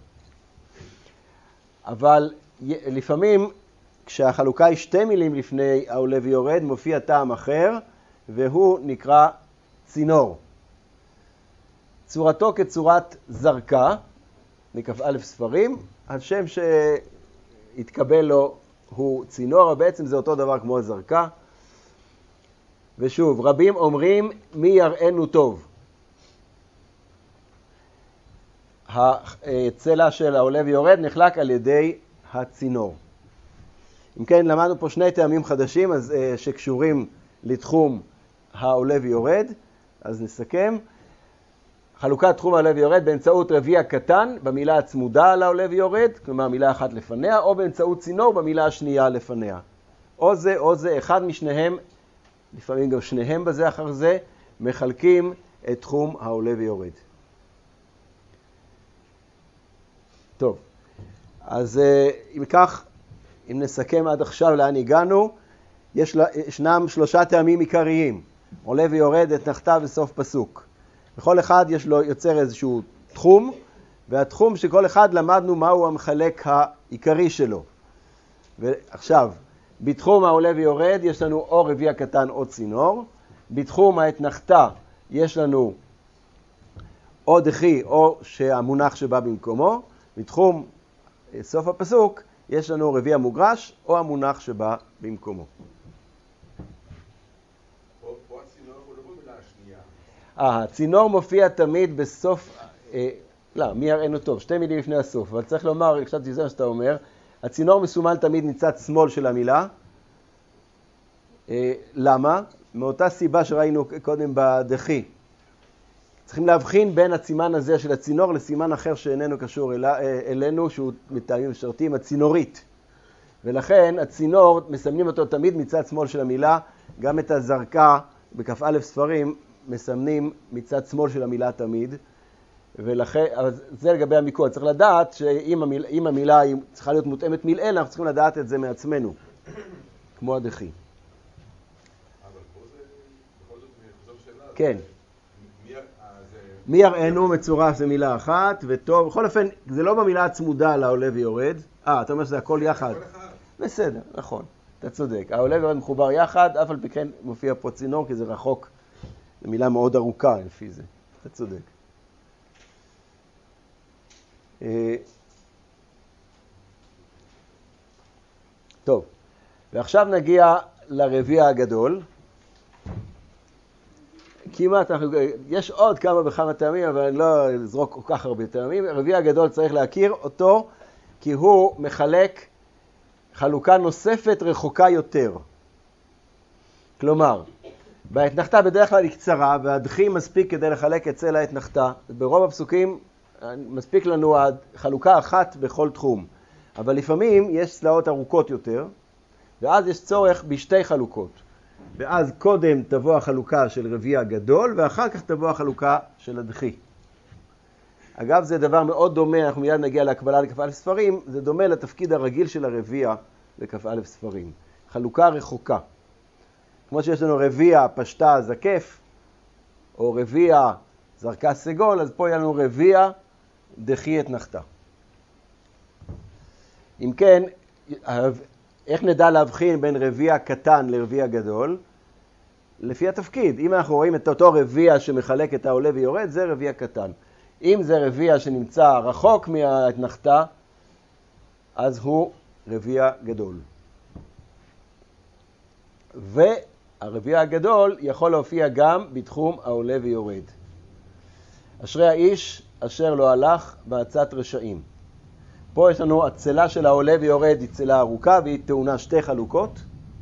אבל לפעמים כשהחלוקה היא שתי מילים לפני העולה ויורד מופיע טעם אחר, והוא נקרא צינור. צורתו כצורת זרקה, מכ"א ספרים, השם שהתקבל לו הוא צינור, בעצם זה אותו דבר כמו הזרקה. ושוב, רבים אומרים מי יראינו טוב. הצלע של העולה ויורד נחלק על ידי הצינור. אם כן, למדנו פה שני טעמים חדשים אז, שקשורים לתחום העולה ויורד. אז נסכם. חלוקת תחום העולה ויורד באמצעות רביע קטן במילה הצמודה לעולה ויורד, כלומר מילה אחת לפניה, או באמצעות צינור במילה השנייה לפניה. או זה או זה, אחד משניהם, לפעמים גם שניהם בזה אחר זה, מחלקים את תחום העולה ויורד. טוב, אז אם כך, אם נסכם עד עכשיו לאן הגענו, יש, ישנם שלושה טעמים עיקריים, עולה ויורד, אתנחתא וסוף פסוק. בכל אחד יש לו יוצר איזשהו תחום, והתחום שכל אחד למדנו מהו המחלק העיקרי שלו. ועכשיו, בתחום העולה ויורד יש לנו או רביע קטן או צינור, בתחום האתנחתא יש לנו או דחי או שהמונח שבא במקומו, בתחום סוף הפסוק יש לנו רביע מוגרש או המונח שבא במקומו. אה, הצינור מופיע תמיד בסוף, אה, לא, מי יראינו טוב, שתי מילים לפני הסוף, אבל צריך לומר, חשבתי זה מה שאתה אומר, הצינור מסומן תמיד מצד שמאל של המילה. אה, למה? מאותה סיבה שראינו קודם בדחי. צריכים להבחין בין הסימן הזה של הצינור לסימן אחר שאיננו קשור אל, אלינו, שהוא מטעמים משרתים, הצינורית. ולכן הצינור, מסמנים אותו תמיד מצד שמאל של המילה, גם את הזרקה בכ"א ספרים, מסמנים מצד שמאל של המילה תמיד, ולכן, זה לגבי המיקוד. צריך לדעת שאם המילה, אם המילה היא צריכה להיות מותאמת מילאל, אנחנו צריכים לדעת את זה מעצמנו, כמו הדחי. אבל פה זה, בכל זאת, מחזור שאלה. כן. מי, זה... מי יראינו מצורף זה מילה אחת, וטוב, בכל אופן, זה לא במילה הצמודה לעולה ויורד. אה, אתה אומר שזה הכל יחד. כל אחד. בסדר, נכון, אתה צודק. העולה ויורד מחובר יחד, אף על פי כן מופיע פה צינור, כי זה רחוק. זו מילה מאוד ארוכה לפי זה. אתה צודק. טוב, ועכשיו נגיע לרביע הגדול. כמעט, יש עוד כמה וכמה טעמים, אבל אני לא אזרוק כל כך הרבה טעמים. הרביע הגדול צריך להכיר אותו, כי הוא מחלק חלוקה נוספת רחוקה יותר. כלומר, באתנחתא בדרך כלל היא קצרה, והדחי מספיק כדי לחלק את צלע האתנחתא. ברוב הפסוקים מספיק לנו חלוקה אחת בכל תחום. אבל לפעמים יש צלעות ארוכות יותר, ואז יש צורך בשתי חלוקות. ואז קודם תבוא החלוקה של רביע גדול, ואחר כך תבוא החלוקה של הדחי. אגב, זה דבר מאוד דומה, אנחנו מיד נגיע להקבלה לכ"א ספרים, זה דומה לתפקיד הרגיל של הרביע בכ"א ספרים. חלוקה רחוקה. כמו שיש לנו רביע פשטה זקף, או רביע זרקה סגול, אז פה יהיה לנו רביע דחי את נחתה. אם כן, איך נדע להבחין בין רביע קטן לרביע גדול? לפי התפקיד. אם אנחנו רואים את אותו רביע שמחלק את העולה ויורד, זה רביע קטן. אם זה רביע שנמצא רחוק מהנחתה, אז הוא רביע גדול. והרביע הגדול יכול להופיע גם בתחום העולה ויורד. אשרי האיש אשר לא הלך בעצת רשעים. פה יש לנו הצלה של העולה ויורד, היא צלה ארוכה והיא טעונה שתי חלוקות.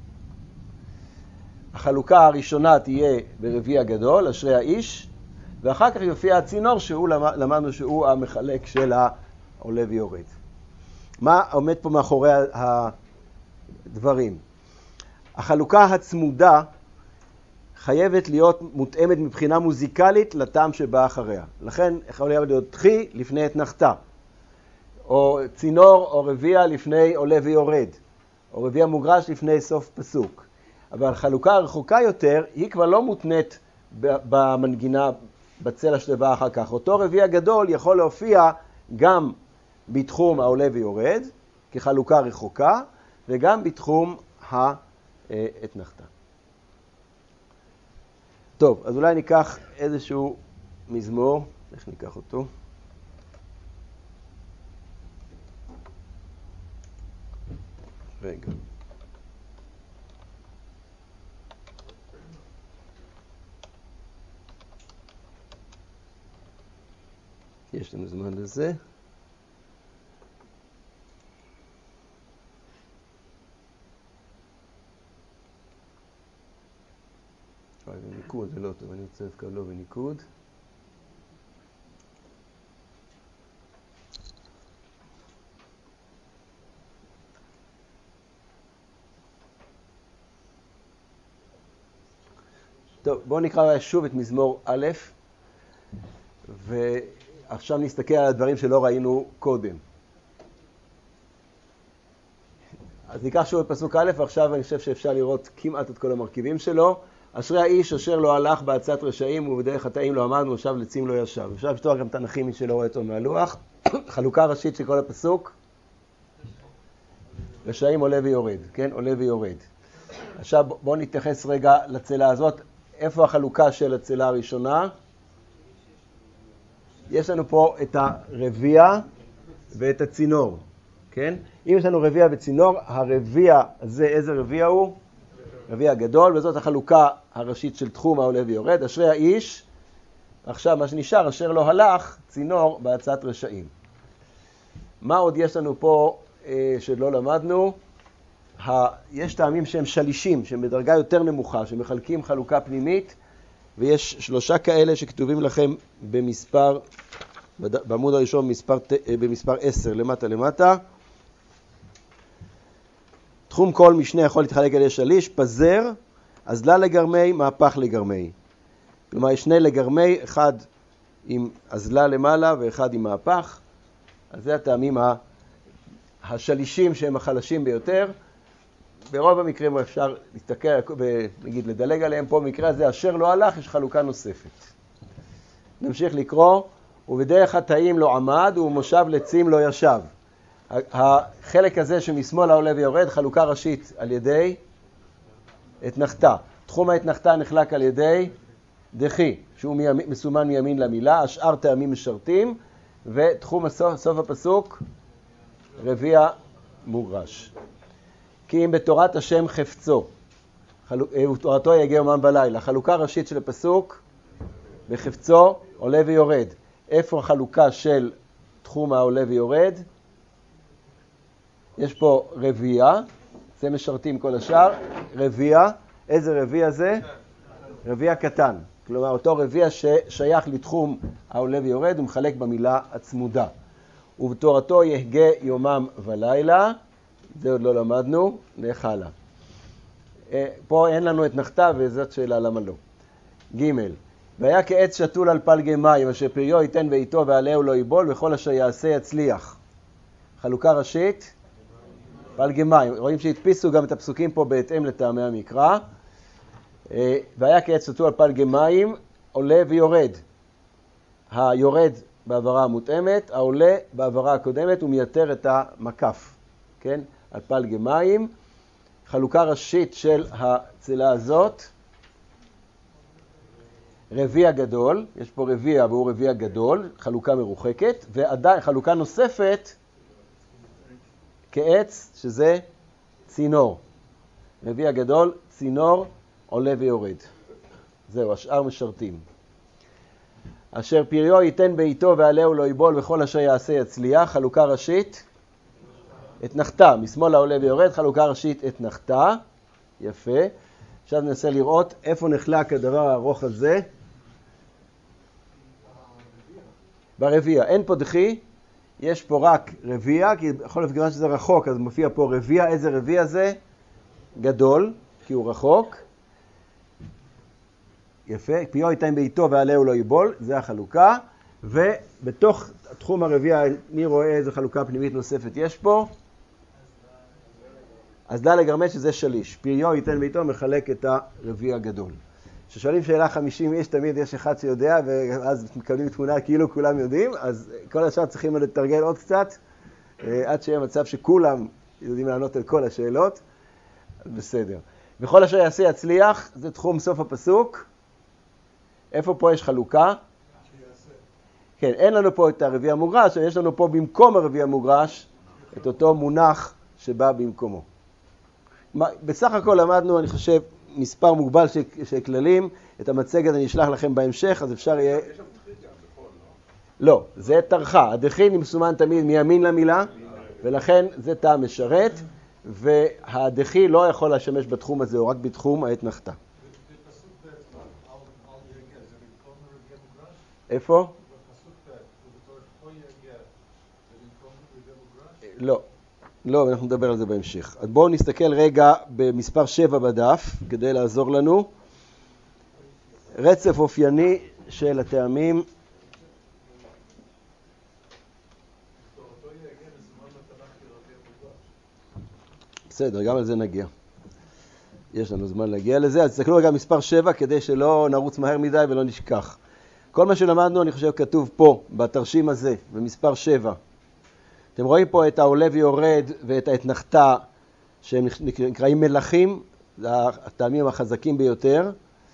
החלוקה הראשונה תהיה ברביע גדול, אשרי האיש, ואחר כך יופיע הצינור שהוא למדנו שהוא המחלק של העולה ויורד. מה עומד פה מאחורי הדברים? החלוקה הצמודה חייבת להיות מותאמת מבחינה מוזיקלית לטעם שבא אחריה. לכן יכול להיות דחי לפני אתנחתה, או צינור או רביע לפני עולה ויורד, או רביע מוגרש לפני סוף פסוק. אבל החלוקה הרחוקה יותר היא כבר לא מותנית במנגינה, בצלע שבא אחר כך. אותו רביע גדול יכול להופיע גם בתחום העולה ויורד, כחלוקה רחוקה, וגם בתחום האתנחתה. טוב, אז אולי ניקח איזשהו מזמור, איך ניקח אותו? רגע. יש לנו זמן לזה. אוי, בניקוד זה לא טוב, אני רוצה דווקא לא בניקוד. טוב, בואו נקרא שוב את מזמור א', ועכשיו נסתכל על הדברים שלא ראינו קודם. אז ניקח שוב את פסוק א', ועכשיו אני חושב שאפשר לראות כמעט את כל המרכיבים שלו. אשרי האיש אשר לא הלך בעצת רשעים ובדרך חטאים לא עמד ושב לצים לא ישב. אפשר לפתוח גם תנכים מי שלא רואה אותו מהלוח. חלוקה ראשית של כל הפסוק. רשעים עולה ויורד, כן? עולה ויורד. עכשיו בואו נתייחס רגע לצלע הזאת. איפה החלוקה של הצלע הראשונה? יש לנו פה את הרביע ואת הצינור, כן? אם יש לנו רביע וצינור, הרביע הזה, איזה רביע הוא? רביע גדול, וזאת החלוקה הראשית של תחום העולה ויורד. אשרי האיש, עכשיו מה שנשאר, אשר לא הלך, צינור בעצת רשעים. מה עוד יש לנו פה אה, שלא למדנו? ה... יש טעמים שהם שלישים, שהם בדרגה יותר נמוכה, שמחלקים חלוקה פנימית, ויש שלושה כאלה שכתובים לכם במספר, בעמוד הראשון במספר, במספר עשר, למטה למטה. תחום כל משנה יכול להתחלק על ידי שליש, פזר, אזלה לגרמי, מהפך לגרמי. כלומר, יש שני לגרמי, אחד עם אזלה למעלה ואחד עם מהפך. אז זה הטעמים השלישים שהם החלשים ביותר. ברוב המקרים אפשר להסתכל, נגיד לדלג עליהם פה, במקרה הזה אשר לא הלך, יש חלוקה נוספת. נמשיך לקרוא, ובדרך חטאים לא עמד, ומושב לצים לא ישב. החלק הזה שמשמאל העולה ויורד, חלוקה ראשית על ידי אתנחתה. תחום האתנחתה נחלק על ידי דחי, שהוא מימין, מסומן מימין למילה, השאר טעמים משרתים, ותחום הסוף, סוף הפסוק, רביע מוגרש. כי אם בתורת השם חפצו, ותורתו יגיע יומם ולילה. חלוקה ראשית של הפסוק, בחפצו עולה ויורד. איפה החלוקה של תחום העולה ויורד? יש פה רביע, זה משרתים כל השאר. רביע, איזה רביע זה? רביע קטן. כלומר, אותו רביע ששייך לתחום העולה ויורד, הוא מחלק במילה הצמודה. ובתורתו יהגה יומם ולילה, זה עוד לא למדנו, נלך הלאה. פה אין לנו את נחתה, וזאת שאלה למה לא. ג' והיה כעץ שתול על פלגי מים, אשר פריו ייתן בעיתו ועלהו לא ייבול, וכל אשר יעשה יצליח. חלוקה ראשית, פלגי מים. רואים שהדפיסו גם את הפסוקים פה בהתאם לטעמי המקרא. והיה כעץ שתול על פלגי מים, עולה ויורד. היורד בעברה המותאמת, העולה בעברה הקודמת, הוא מייתר את המקף, כן? על פלגי מים. חלוקה ראשית של הצלה הזאת, רביע גדול, יש פה רביע והוא רביע גדול, חלוקה מרוחקת, ועדיין חלוקה נוספת כעץ, שזה צינור. רביע גדול, צינור, עולה ויורד. זהו, השאר משרתים. אשר פריו ייתן בעיתו ועלהו לא ייבול, וכל אשר יעשה יצליח. חלוקה ראשית, את נחתה, משמאל העולה ויורד, חלוקה ראשית את נחתה. יפה. עכשיו ננסה לראות איפה נחלק הדבר הארוך הזה. ברביע. אין פה דחי, יש פה רק רביע, כי בכל הפגרן שזה רחוק, אז מופיע פה רביע. איזה רביע זה? גדול, כי הוא רחוק. יפה. פריו ייתן בעיתו ועלהו לא ייבול, זה החלוקה. ובתוך תחום הרביע, מי רואה איזה חלוקה פנימית נוספת יש פה? אז ד' לגרמש שזה שליש. פריו ייתן בעיתו מחלק את הרביע הגדול. כששואלים שאלה חמישים איש, תמיד יש אחד שיודע, ואז מקבלים תמונה כאילו כולם יודעים, אז כל השאר צריכים לתרגל עוד קצת, עד שיהיה מצב שכולם יודעים לענות על כל השאלות. אז בסדר. וכל אשר יעשה יצליח, זה תחום סוף הפסוק. איפה פה יש חלוקה? כן, אין לנו פה את הרביע המוגרש, יש לנו פה במקום הרביע המוגרש, את אותו מונח שבא במקומו. בסך הכל למדנו, אני חושב, מספר מוגבל של, של כללים. את המצגת אני אשלח לכם בהמשך, אז אפשר יהיה... יש שם דחי גם, נכון, לא? לא, זה תרחה. הדחי מסומן תמיד מימין למילה, ולכן זה טעם משרת, והדחי לא יכול לשמש בתחום הזה, או רק בתחום העת נחתה. איפה? לא. לא, אנחנו נדבר על זה בהמשך. אז בואו נסתכל רגע במספר שבע בדף, כדי לעזור לנו. רצף אופייני של הטעמים. בסדר, גם על זה נגיע. יש לנו זמן להגיע לזה. אז תסתכלו רגע מספר שבע, כדי שלא נרוץ מהר מדי ולא נשכח. כל מה שלמדנו, אני חושב, כתוב פה, בתרשים הזה, במספר שבע. אתם רואים פה את העולה ויורד ואת האתנחתה, שהם נקראים מלכים, זה הטעמים החזקים ביותר.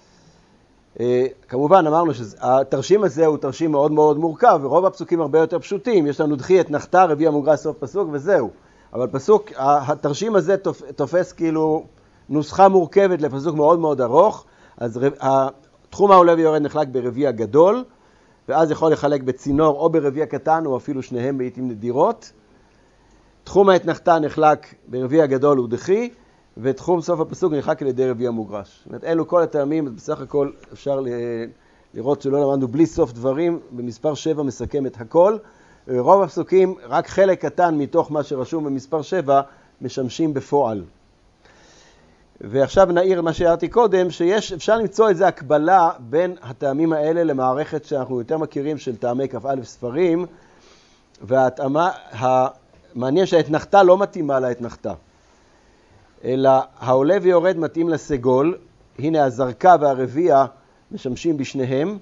כמובן, אמרנו שהתרשים הזה הוא תרשים מאוד מאוד מורכב, ורוב הפסוקים הרבה יותר פשוטים. יש לנו דחי, אתנחתה, רביע מוגרש, סוף פסוק, וזהו. אבל פסוק, התרשים הזה תופס כאילו נוסחה מורכבת לפסוק מאוד מאוד ארוך. אז תחום העולה ויורד נחלק ברביע גדול, ואז יכול לחלק בצינור או ברביע קטן, או אפילו שניהם בעיתים נדירות. תחום האתנחתה נחלק ברביע גדול ודחי, ותחום סוף הפסוק נחלק על ידי רביע מוגרש. זאת אומרת, אלו כל הטעמים, בסך הכל אפשר לראות שלא למדנו בלי סוף דברים, במספר שבע מסכם את הכל. רוב הפסוקים, רק חלק קטן מתוך מה שרשום במספר שבע, משמשים בפועל. ועכשיו נעיר מה שהערתי קודם, שיש, אפשר למצוא איזו הקבלה בין הטעמים האלה למערכת שאנחנו יותר מכירים של טעמי כ"א ספרים, וההתאמה, המעניין שהאתנחתה לא מתאימה לאתנחתה, אלא העולה ויורד מתאים לסגול. הנה הזרקה והרביע משמשים בשניהם,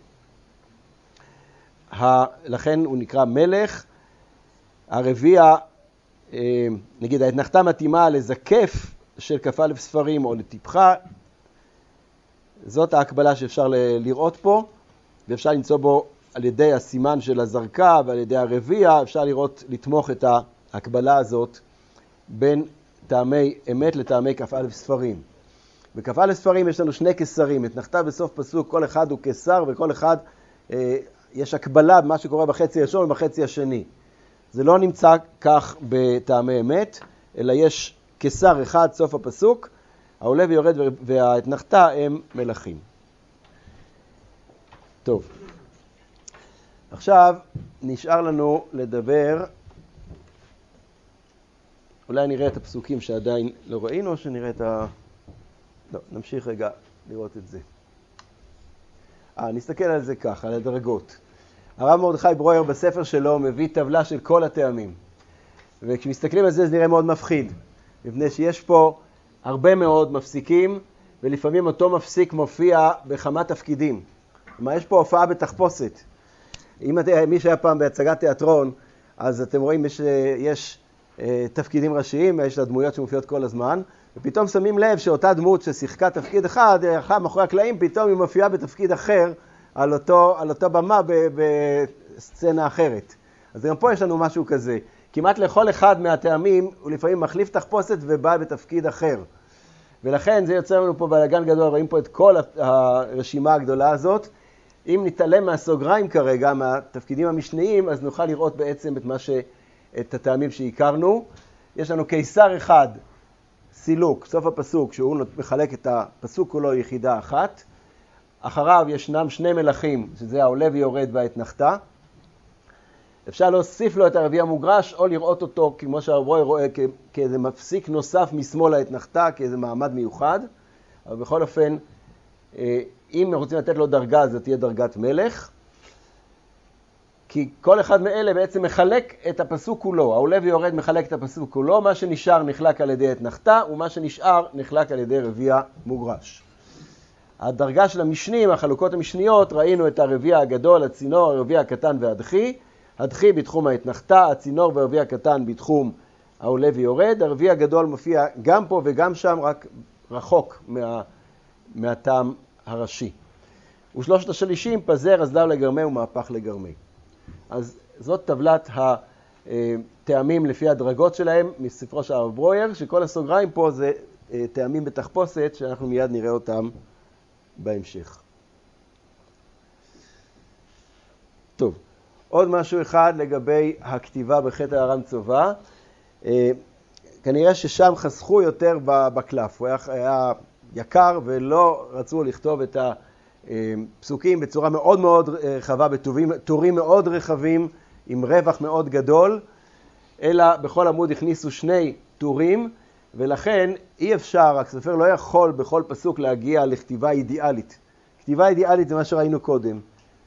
לכן הוא נקרא מלך. הרביע, נגיד האתנחתה מתאימה לזקף של כ"א ספרים או לטיפחה. זאת ההקבלה שאפשר לראות פה, ואפשר למצוא בו על ידי הסימן של הזרקה ועל ידי הרביע, אפשר לראות, לתמוך את ההקבלה הזאת בין טעמי אמת לטעמי כ"א ספרים. בכ"א ספרים יש לנו שני קיסרים, אתנחתה בסוף פסוק, כל אחד הוא קיסר וכל אחד אה, יש הקבלה במה שקורה בחצי הראשון ובחצי השני. זה לא נמצא כך בטעמי אמת, אלא יש קיסר אחד, סוף הפסוק, העולה ויורד והאתנחתה הם מלכים. טוב. עכשיו נשאר לנו לדבר, אולי נראה את הפסוקים שעדיין לא ראינו, או שנראה את ה... לא, נמשיך רגע לראות את זה. אה, נסתכל על זה ככה, על הדרגות. הרב מרדכי ברויר בספר שלו מביא טבלה של כל הטעמים. וכשמסתכלים על זה זה נראה מאוד מפחיד, מפני שיש פה הרבה מאוד מפסיקים, ולפעמים אותו מפסיק מופיע בכמה תפקידים. כלומר, יש פה הופעה בתחפושת. אם את, מי שהיה פעם בהצגת תיאטרון, אז אתם רואים יש, יש אה, תפקידים ראשיים, יש לה דמויות שמופיעות כל הזמן, ופתאום שמים לב שאותה דמות ששיחקה תפקיד אחד, אחר מאחורי הקלעים, פתאום היא מופיעה בתפקיד אחר על אותו, על אותו במה בסצנה אחרת. אז גם פה יש לנו משהו כזה. כמעט לכל אחד מהטעמים הוא לפעמים מחליף תחפושת ובא בתפקיד אחר. ולכן זה יוצר לנו פה בלגן גדול, רואים פה את כל הרשימה הגדולה הזאת. אם נתעלם מהסוגריים כרגע, מהתפקידים המשניים, אז נוכל לראות בעצם את, מה ש... את הטעמים שהכרנו. יש לנו קיסר אחד, סילוק, סוף הפסוק, שהוא מחלק את הפסוק כולו יחידה אחת. אחריו ישנם שני מלכים, שזה העולה ויורד והאתנחתה. אפשר להוסיף לו את הרביע המוגרש, או לראות אותו, כמו שהרבוי רואה, כ- כאיזה מפסיק נוסף משמאל האתנחתה, כאיזה מעמד מיוחד. אבל בכל אופן, אם רוצים לתת לו דרגה, זאת תהיה דרגת מלך. כי כל אחד מאלה בעצם מחלק את הפסוק כולו. העולה ויורד מחלק את הפסוק כולו, מה שנשאר נחלק על ידי אתנחתה, ומה שנשאר נחלק על ידי רביע מוגרש. הדרגה של המשנים, החלוקות המשניות, ראינו את הרביע הגדול, הצינור, הרביע הקטן והדחי. הדחי בתחום האתנחתה, הצינור והרביע הקטן בתחום העולה ויורד. הרביע הגדול מופיע גם פה וגם שם, רק רחוק מה, מהטעם הראשי. ושלושת השלישים, פזר, אזלב לגרמי ומהפך לגרמי. אז זאת טבלת הטעמים לפי הדרגות שלהם מספרו של הרב ברויר, שכל הסוגריים פה זה טעמים בתחפושת, שאנחנו מיד נראה אותם בהמשך. טוב, עוד משהו אחד לגבי הכתיבה בחטא הארם צובא. כנראה ששם חסכו יותר בקלף, הוא היה, היה יקר ולא רצו לכתוב את הפסוקים בצורה מאוד מאוד רחבה, בטורים מאוד רחבים, עם רווח מאוד גדול, אלא בכל עמוד הכניסו שני טורים, ולכן אי אפשר, הסופר לא יכול בכל פסוק להגיע לכתיבה אידיאלית. כתיבה אידיאלית זה מה שראינו קודם,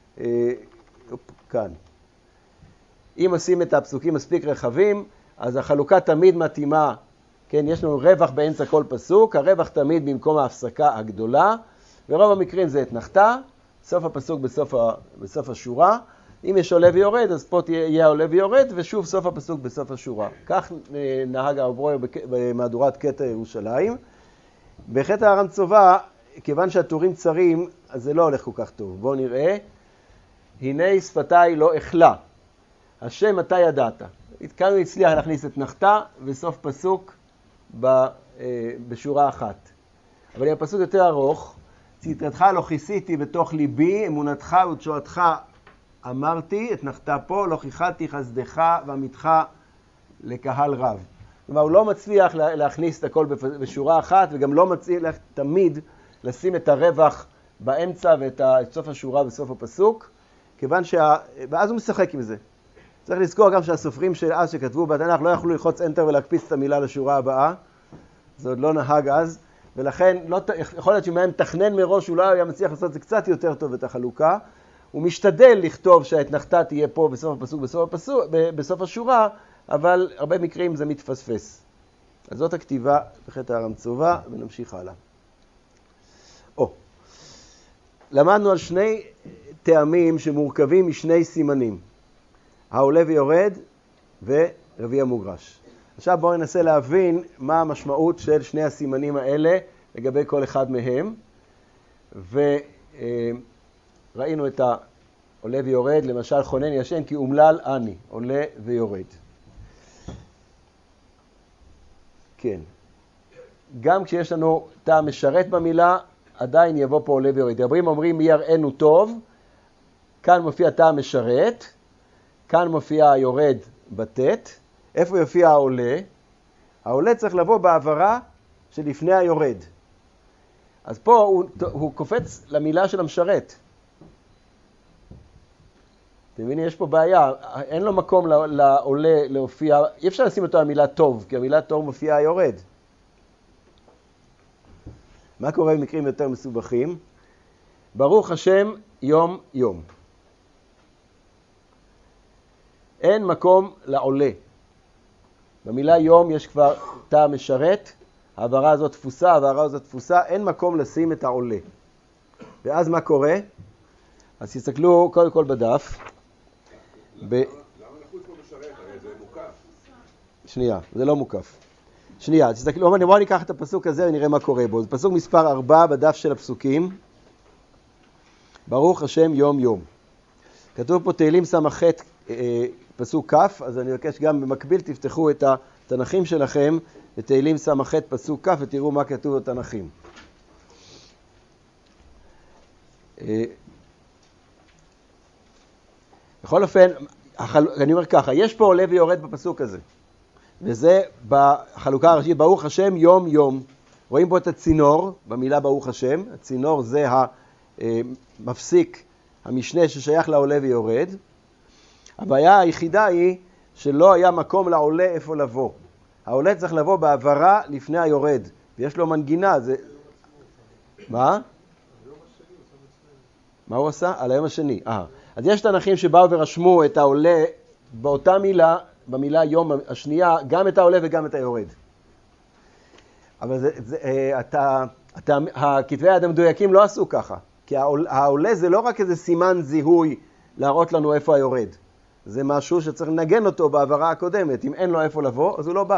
כאן. אם עושים את הפסוקים מספיק רחבים, אז החלוקה תמיד מתאימה, כן, יש לנו רווח באמצע כל פסוק, הרווח תמיד במקום ההפסקה הגדולה, ורוב המקרים זה אתנחתה, סוף הפסוק בסוף, ה, בסוף השורה. אם יש עולה ויורד, אז פה יהיה עולה ויורד, ושוב סוף הפסוק בסוף השורה. כך נהג הרב ברויר במהדורת קטע ירושלים. בחטא הארם צובא, כיוון שהטורים צרים, אז זה לא הולך כל כך טוב. בואו נראה. הנה שפתיי לא אכלה. השם מתי ידעת. כאן הוא הצליח להכניס אתנחתה וסוף פסוק בשורה אחת. אבל אם הפסוק יותר ארוך, ציטתך לא כיסיתי בתוך ליבי, אמונתך ותשועתך אמרתי, אתנחתה פה, לא כיחדתי חסדך ועמיתך לקהל רב. כלומר, הוא לא מצליח להכניס את הכל בשורה אחת, וגם לא מצליח תמיד לשים את הרווח באמצע ואת סוף השורה בסוף הפסוק, כיוון שה... ואז הוא משחק עם זה. צריך לזכור גם שהסופרים של אז שכתבו בתנ"ך לא יכלו ללחוץ אנטר ולהקפיץ את המילה לשורה הבאה. זה עוד לא נהג אז, ולכן לא... יכול להיות שאם היה מתכנן מראש, אולי היה מצליח לעשות את זה קצת יותר טוב את החלוקה. הוא משתדל לכתוב שהאתנחתה תהיה פה בסוף הפסוק, בסוף, הפסוק, בסוף השורה, אבל הרבה מקרים זה מתפספס. אז זאת הכתיבה בחטא הארם צובא, ונמשיך הלאה. או, למדנו על שני טעמים שמורכבים משני סימנים. העולה ויורד ורביע מוגרש. עכשיו בואו ננסה להבין מה המשמעות של שני הסימנים האלה לגבי כל אחד מהם. וראינו את העולה ויורד, למשל חונן ישן כי אומלל אני, עולה ויורד. כן. גם כשיש לנו טעם משרת במילה, עדיין יבוא פה עולה ויורד. דברים אומרים מי יראינו טוב, כאן מופיע טעם משרת, כאן מופיע היורד בתת. איפה יופיע העולה? העולה צריך לבוא בעברה שלפני היורד. אז פה הוא, הוא קופץ למילה של המשרת. אתם מבינים, יש פה בעיה, אין לו מקום לעולה להופיע, אי אפשר לשים אותו המילה טוב, כי המילה טוב מופיעה היורד. מה קורה במקרים יותר מסובכים? ברוך השם יום יום. אין מקום לעולה. במילה יום יש כבר תא משרת, העברה הזאת תפוסה, העברה הזאת תפוסה, אין מקום לשים את העולה. ואז מה קורה? אז תסתכלו קודם כל בדף. ב... למה נחוץ פה משרת? הרי זה מוקף. שנייה, זה לא מוקף. שנייה, תסתכלו, בואו ניקח את הפסוק הזה ונראה מה קורה בו. זה פסוק מספר ארבע בדף של הפסוקים. ברוך השם יום יום. כתוב פה תהילים סמ"ח אה, פסוק כ', אז אני מבקש גם במקביל תפתחו את התנ"כים שלכם בתהילים סמ"ח פסוק כ' ותראו מה כתוב בתנ"כים. אה, בכל אופן, אני אומר ככה, יש פה עולה ויורד בפסוק הזה. וזה בחלוקה הראשית, ברוך השם יום יום. רואים פה את הצינור, במילה ברוך השם. הצינור זה המפסיק, המשנה ששייך לעולה ויורד. הבעיה היחידה היא שלא היה מקום לעולה איפה לבוא. העולה צריך לבוא בעברה לפני היורד, ויש לו מנגינה. זה... מה? מה הוא עשה? על היום השני. אה. אז יש תנ"כים שבאו ורשמו את העולה באותה מילה, במילה יום השנייה, גם את העולה וגם את היורד. אבל זה, זה, אתה, אתה, הכתבי היד המדויקים לא עשו ככה, כי העולה זה לא רק איזה סימן זיהוי להראות לנו איפה היורד. זה משהו שצריך לנגן אותו בעברה הקודמת. אם אין לו איפה לבוא, אז הוא לא בא.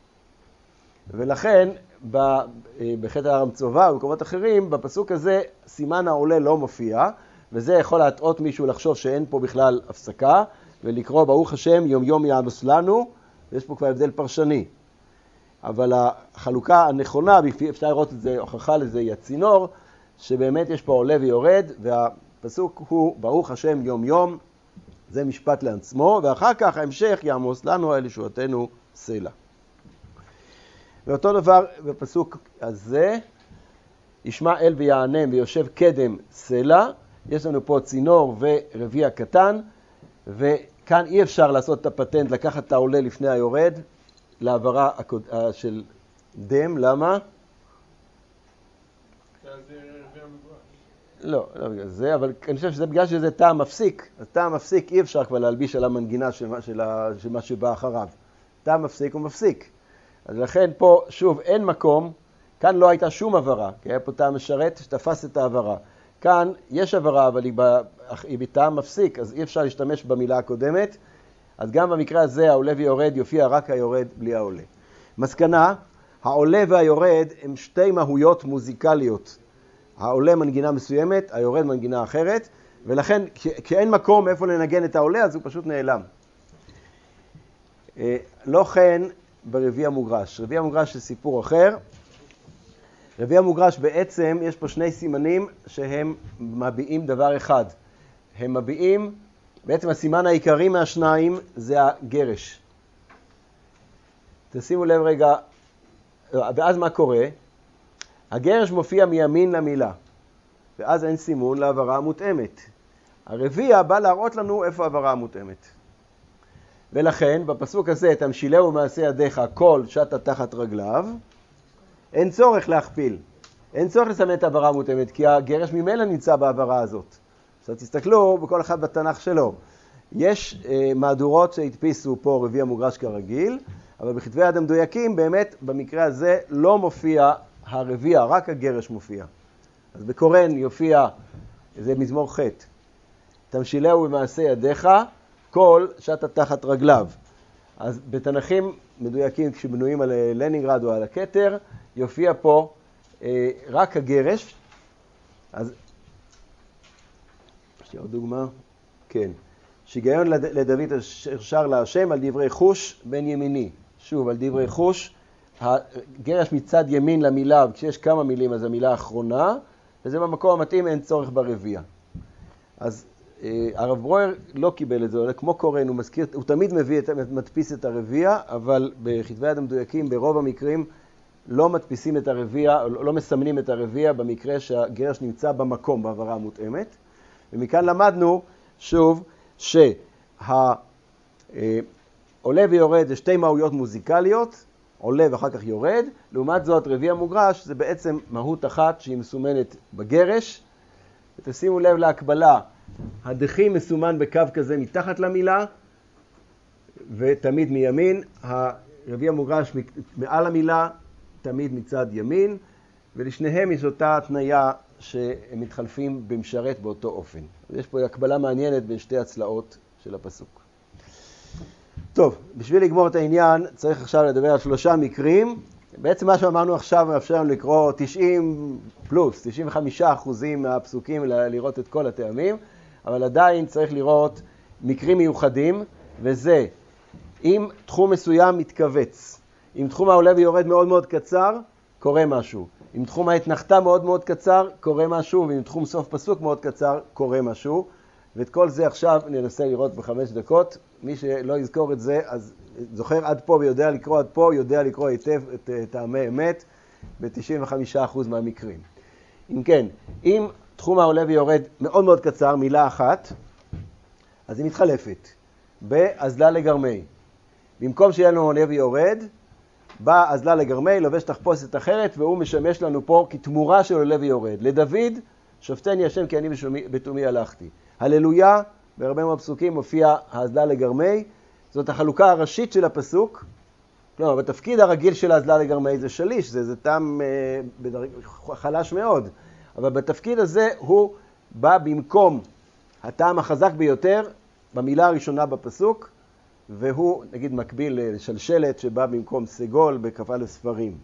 ולכן, בחטא הרמצובה ובמקומות אחרים, בפסוק הזה סימן העולה לא מופיע, וזה יכול להטעות מישהו לחשוב שאין פה בכלל הפסקה, ולקרוא ברוך השם יום יום יעמוס לנו, ויש פה כבר הבדל פרשני. אבל החלוקה הנכונה, אפשר לראות את זה, הוכחה לזה היא הצינור, שבאמת יש פה עולה ויורד, והפסוק הוא ברוך השם יום יום, זה משפט לעצמו, ואחר כך ההמשך יעמוס לנו על ישועתנו סלע. ואותו דבר בפסוק הזה, ישמע אל ויענם ויושב קדם סלע, יש לנו פה צינור ורביע קטן, וכאן אי אפשר לעשות את הפטנט, לקחת את העולה לפני היורד, לעברה של דם, למה? לא, לא בגלל זה, אבל אני חושב שזה בגלל שזה טעם מפסיק. אז טעם מפסיק אי אפשר כבר להלביש על המנגינה של מה, של ה, של מה שבא אחריו. טעם מפסיק הוא מפסיק. אז לכן פה, שוב, אין מקום, כאן לא הייתה שום עברה, כי היה פה טעם משרת שתפס את העברה. כאן יש עברה, אבל היא, ב, היא בטעם מפסיק, אז אי אפשר להשתמש במילה הקודמת. אז גם במקרה הזה העולה ויורד יופיע רק היורד בלי העולה. מסקנה, העולה והיורד הם שתי מהויות מוזיקליות. העולה מנגינה מסוימת, היורד מנגינה אחרת, ולכן כשאין מקום איפה לנגן את העולה, אז הוא פשוט נעלם. לא כן ברביע מוגרש. רביע מוגרש זה סיפור אחר. רביע מוגרש בעצם יש פה שני סימנים שהם מביעים דבר אחד. הם מביעים, בעצם הסימן העיקרי מהשניים זה הגרש. תשימו לב רגע, ואז מה קורה? הגרש מופיע מימין למילה, ואז אין סימון לעברה המותאמת. הרביע בא להראות לנו איפה העברה המותאמת. ולכן, בפסוק הזה, תמשילהו מעשה ידיך כל שטה תחת רגליו, אין צורך להכפיל. אין צורך לסמן את העברה המותאמת, כי הגרש ממילא נמצא בעברה הזאת. עכשיו תסתכלו בכל אחד בתנ"ך שלו. יש אה, מהדורות שהדפיסו פה רביע מוגרש כרגיל, אבל בכתבי יד המדויקים באמת במקרה הזה לא מופיע הרביע, רק הגרש מופיע. אז בקורן יופיע, זה מזמור ח', תמשילהו במעשה ידיך, כל שטה תחת רגליו. אז בתנ"כים מדויקים כשבנויים על לנינגרד או על הכתר, יופיע פה אה, רק הגרש. אז יש לי עוד דוגמה? כן. שיגיון לדוד אשר שר להשם על דברי חוש בן ימיני. שוב, על דברי חוש. הגרש מצד ימין למילה, כשיש כמה מילים אז המילה האחרונה, וזה במקום המתאים, אין צורך ברביע. אז אה, הרב ברויר לא קיבל את זה, אלא כמו קורן, הוא, מזכיר, הוא תמיד מביא את, מדפיס את הרביע, אבל בכתבי יד המדויקים ברוב המקרים לא מדפיסים את הרביע, לא, לא מסמנים את הרביע במקרה שהגרש נמצא במקום, בעברה המותאמת. ומכאן למדנו שוב שהעולה ויורד זה שתי מהויות מוזיקליות, עולה ואחר כך יורד. לעומת זאת, רביע מוגרש זה בעצם מהות אחת שהיא מסומנת בגרש, ותשימו לב להקבלה, הדחי מסומן בקו כזה מתחת למילה, ותמיד מימין, הרביע מוגרש מעל המילה, תמיד מצד ימין, ולשניהם יש אותה התניה שהם מתחלפים במשרת באותו אופן. יש פה הקבלה מעניינת בין שתי הצלעות של הפסוק. טוב, בשביל לגמור את העניין צריך עכשיו לדבר על שלושה מקרים. בעצם מה שאמרנו עכשיו מאפשר לנו לקרוא תשעים פלוס, תשעים וחמישה אחוזים מהפסוקים לראות את כל הטעמים, אבל עדיין צריך לראות מקרים מיוחדים, וזה אם תחום מסוים מתכווץ, אם תחום העולה ויורד מאוד מאוד קצר, קורה משהו. אם תחום ההתנחתה מאוד מאוד קצר, קורה משהו, ואם תחום סוף פסוק מאוד קצר, קורה משהו. ואת כל זה עכשיו ננסה לראות בחמש דקות. מי שלא יזכור את זה, אז זוכר עד פה ויודע לקרוא עד פה, יודע לקרוא היטב את טעמי אמת ב-תשעים וחמישה אחוז מהמקרים. אם כן, אם תחום העולה ויורד מאוד מאוד קצר, מילה אחת, אז היא מתחלפת באזלה לגרמי. במקום שיהיה לנו עולה ויורד, בא אזלה לגרמי, לובש תחפושת אחרת, והוא משמש לנו פה כתמורה של עולה ויורד. לדוד, שופטני השם כי אני בתומי הלכתי. הללויה, בהרבה מאוד פסוקים מופיע האזלה לגרמי, זאת החלוקה הראשית של הפסוק. כלומר, בתפקיד הרגיל של האזלה לגרמי זה שליש, זה, זה טעם אה, בדרג, חלש מאוד. אבל בתפקיד הזה הוא בא במקום הטעם החזק ביותר, במילה הראשונה בפסוק, והוא נגיד מקביל לשלשלת שבא במקום סגול בכ"א ספרים.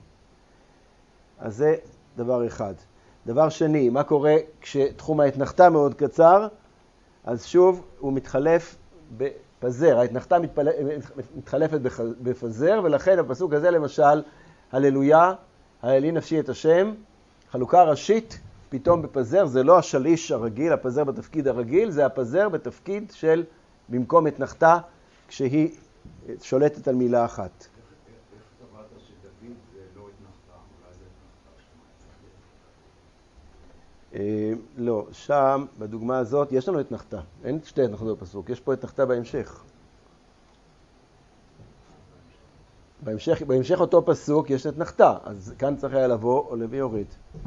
אז זה דבר אחד. דבר שני, מה קורה כשתחום ההתנחתה מאוד קצר? אז שוב הוא מתחלף בפזר. ההתנחתה מתפל... מתחלפת בפזר, ולכן הפסוק הזה למשל, הללויה, העלי נפשי את השם, חלוקה ראשית פתאום בפזר, זה לא השליש הרגיל, הפזר בתפקיד הרגיל, זה הפזר בתפקיד של במקום התנחתה, כשהיא שולטת על מילה אחת. איך קבעת שדוד זה לא התנחתה? אולי זה התנחתה? לא, שם, בדוגמה הזאת, יש לנו התנחתה. אין שתי התנחתות בפסוק, יש פה התנחתה בהמשך. בהמשך, בהמשך אותו פסוק יש התנחתה, אז כאן צריך היה לבוא עולה ויורד.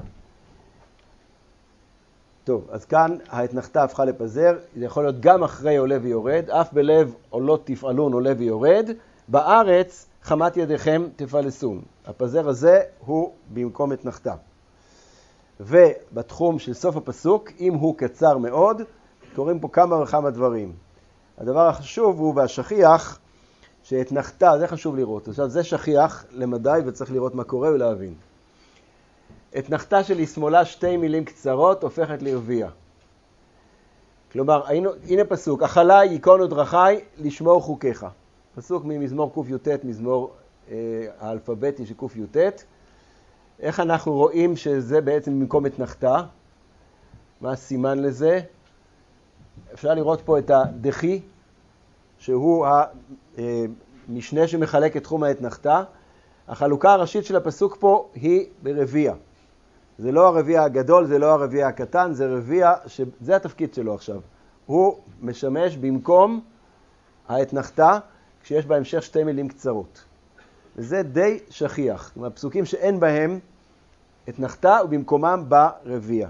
טוב, אז כאן ההתנחתה הפכה לפזר, זה יכול להיות גם אחרי עולה ויורד, אף בלב עולות תפעלון עולה ויורד, בארץ חמת ידיכם תפלסון. הפזר הזה הוא במקום התנחתה. ובתחום של סוף הפסוק, אם הוא קצר מאוד, קוראים פה כמה וכמה דברים. הדבר החשוב הוא והשכיח, שהתנחתה, זה חשוב לראות. עכשיו זה שכיח למדי וצריך לראות מה קורה ולהבין. התנחתה שלי שמאלה שתי מילים קצרות הופכת לרביע. כלומר, היינו, הנה פסוק, החלה ייכונו דרכי לשמור חוקיך. פסוק ממזמור ק"ט, מזמור אה, האלפביתי של ק"ט. איך אנחנו רואים שזה בעצם במקום התנחתה? מה הסימן לזה? אפשר לראות פה את הדחי, שהוא המשנה שמחלק את תחום ההתנחתה. החלוקה הראשית של הפסוק פה היא ברביע. זה לא הרביע הגדול, זה לא הרביע הקטן, זה רביע, שזה התפקיד שלו עכשיו. הוא משמש במקום ההתנחתה, כשיש בהמשך שתי מילים קצרות. וזה די שכיח. כלומר, פסוקים שאין בהם התנחתה ובמקומם בא רביע.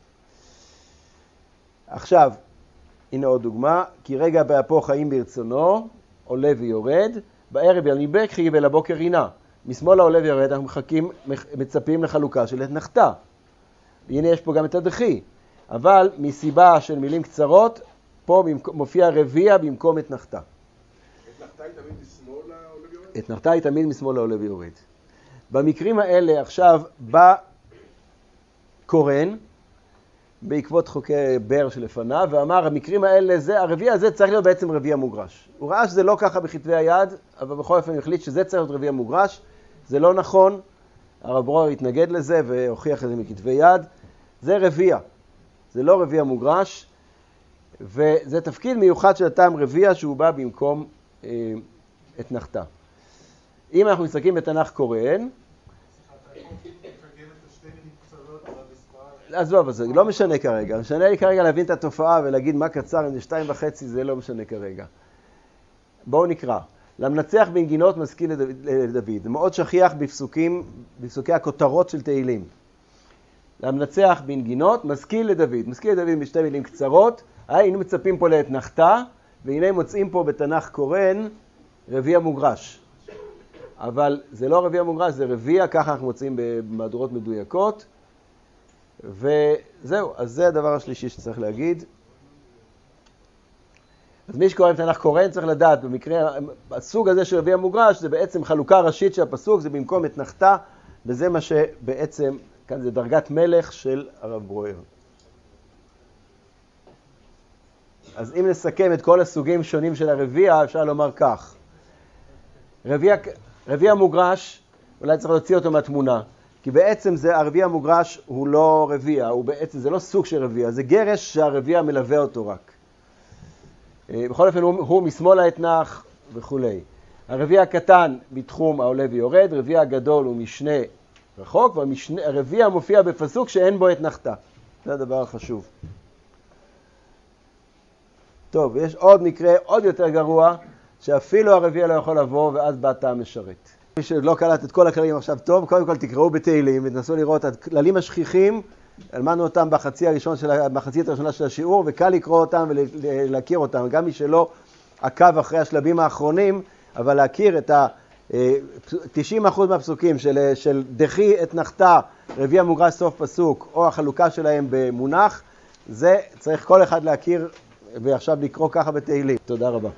עכשיו, הנה עוד דוגמה. כי רגע באפו חיים ברצונו, עולה ויורד, בערב ילניבק חי ולבוקר רינה. משמאל העולה ויורד, אנחנו מחכים, מצפים לחלוקה של התנחתה. והנה יש פה גם את הדחי. אבל מסיבה של מילים קצרות, פה מופיע רביע במקום התנחתה. התנחתה היא תמיד משמאל העולה ויורד? התנחתה היא תמיד משמאל העולה ויורד. במקרים האלה עכשיו בא קורן, בעקבות חוקי בר שלפניו, ואמר, המקרים האלה, זה, הרביע הזה צריך להיות בעצם רביע מוגרש. הוא ראה שזה לא ככה בכתבי היד, אבל בכל אופן הוא החליט שזה צריך להיות רביע מוגרש. זה לא נכון, הרב ברור התנגד לזה והוכיח את זה מכתבי יד. זה רביע, זה לא רביע מוגרש, וזה תפקיד מיוחד של הטעם רביע שהוא בא במקום אה, התנחתה. אם אנחנו מסתכלים בתנ"ך קוראן, עזוב, זה לא משנה כרגע. משנה לי כרגע להבין את התופעה ולהגיד מה קצר, אם זה שתיים וחצי, זה לא משנה כרגע. בואו נקרא. למנצח בנגינות משכיל לדוד. זה מאוד שכיח בפסוקים, בפסוקי הכותרות של תהילים. למנצח בנגינות, משכיל לדוד. משכיל לדוד בשתי מילים קצרות. היינו מצפים פה לאתנחתה, והנה מוצאים פה בתנ"ך קורן רביע מוגרש. אבל זה לא רביע מוגרש, זה רביע, ככה אנחנו מוצאים במהדורות מדויקות. וזהו, אז זה הדבר השלישי שצריך להגיד. אז מי שקורא בתנ"ך קורן צריך לדעת, במקרה, הסוג הזה של רביע מוגרש, זה בעצם חלוקה ראשית של הפסוק, זה במקום אתנחתה, וזה מה שבעצם, כאן זה דרגת מלך של הרב ברויר. אז אם נסכם את כל הסוגים שונים של הרביע, אפשר לומר כך. רביע, רביע מוגרש, אולי צריך להוציא אותו מהתמונה, כי בעצם זה, הרביע המוגרש הוא לא רביע, הוא בעצם, זה לא סוג של רביע, זה גרש שהרביע מלווה אותו רק. בכל אופן הוא, הוא משמאל האתנח וכו'. הרביע הקטן בתחום העולה ויורד, רביע הגדול הוא משנה רחוק, והרביע מופיע בפסוק שאין בו אתנחתה. זה הדבר החשוב. טוב, יש עוד מקרה עוד יותר גרוע, שאפילו הרביע לא יכול לבוא ואז בא טעם משרת. מי שלא קלט את כל הכללים עכשיו טוב, קודם כל תקראו בתהילים ותנסו לראות את הכללים השכיחים, אלמנו אותם בחצי הראשון של, בחצית הראשונה של השיעור, וקל לקרוא אותם ולהכיר אותם. גם מי שלא עקב אחרי השלבים האחרונים, אבל להכיר את ה-תשעים אחוז מהפסוקים של, של דחי אתנחתה, רביע מוגרש סוף פסוק, או החלוקה שלהם במונח, זה צריך כל אחד להכיר ועכשיו לקרוא ככה בתהילים. תודה רבה.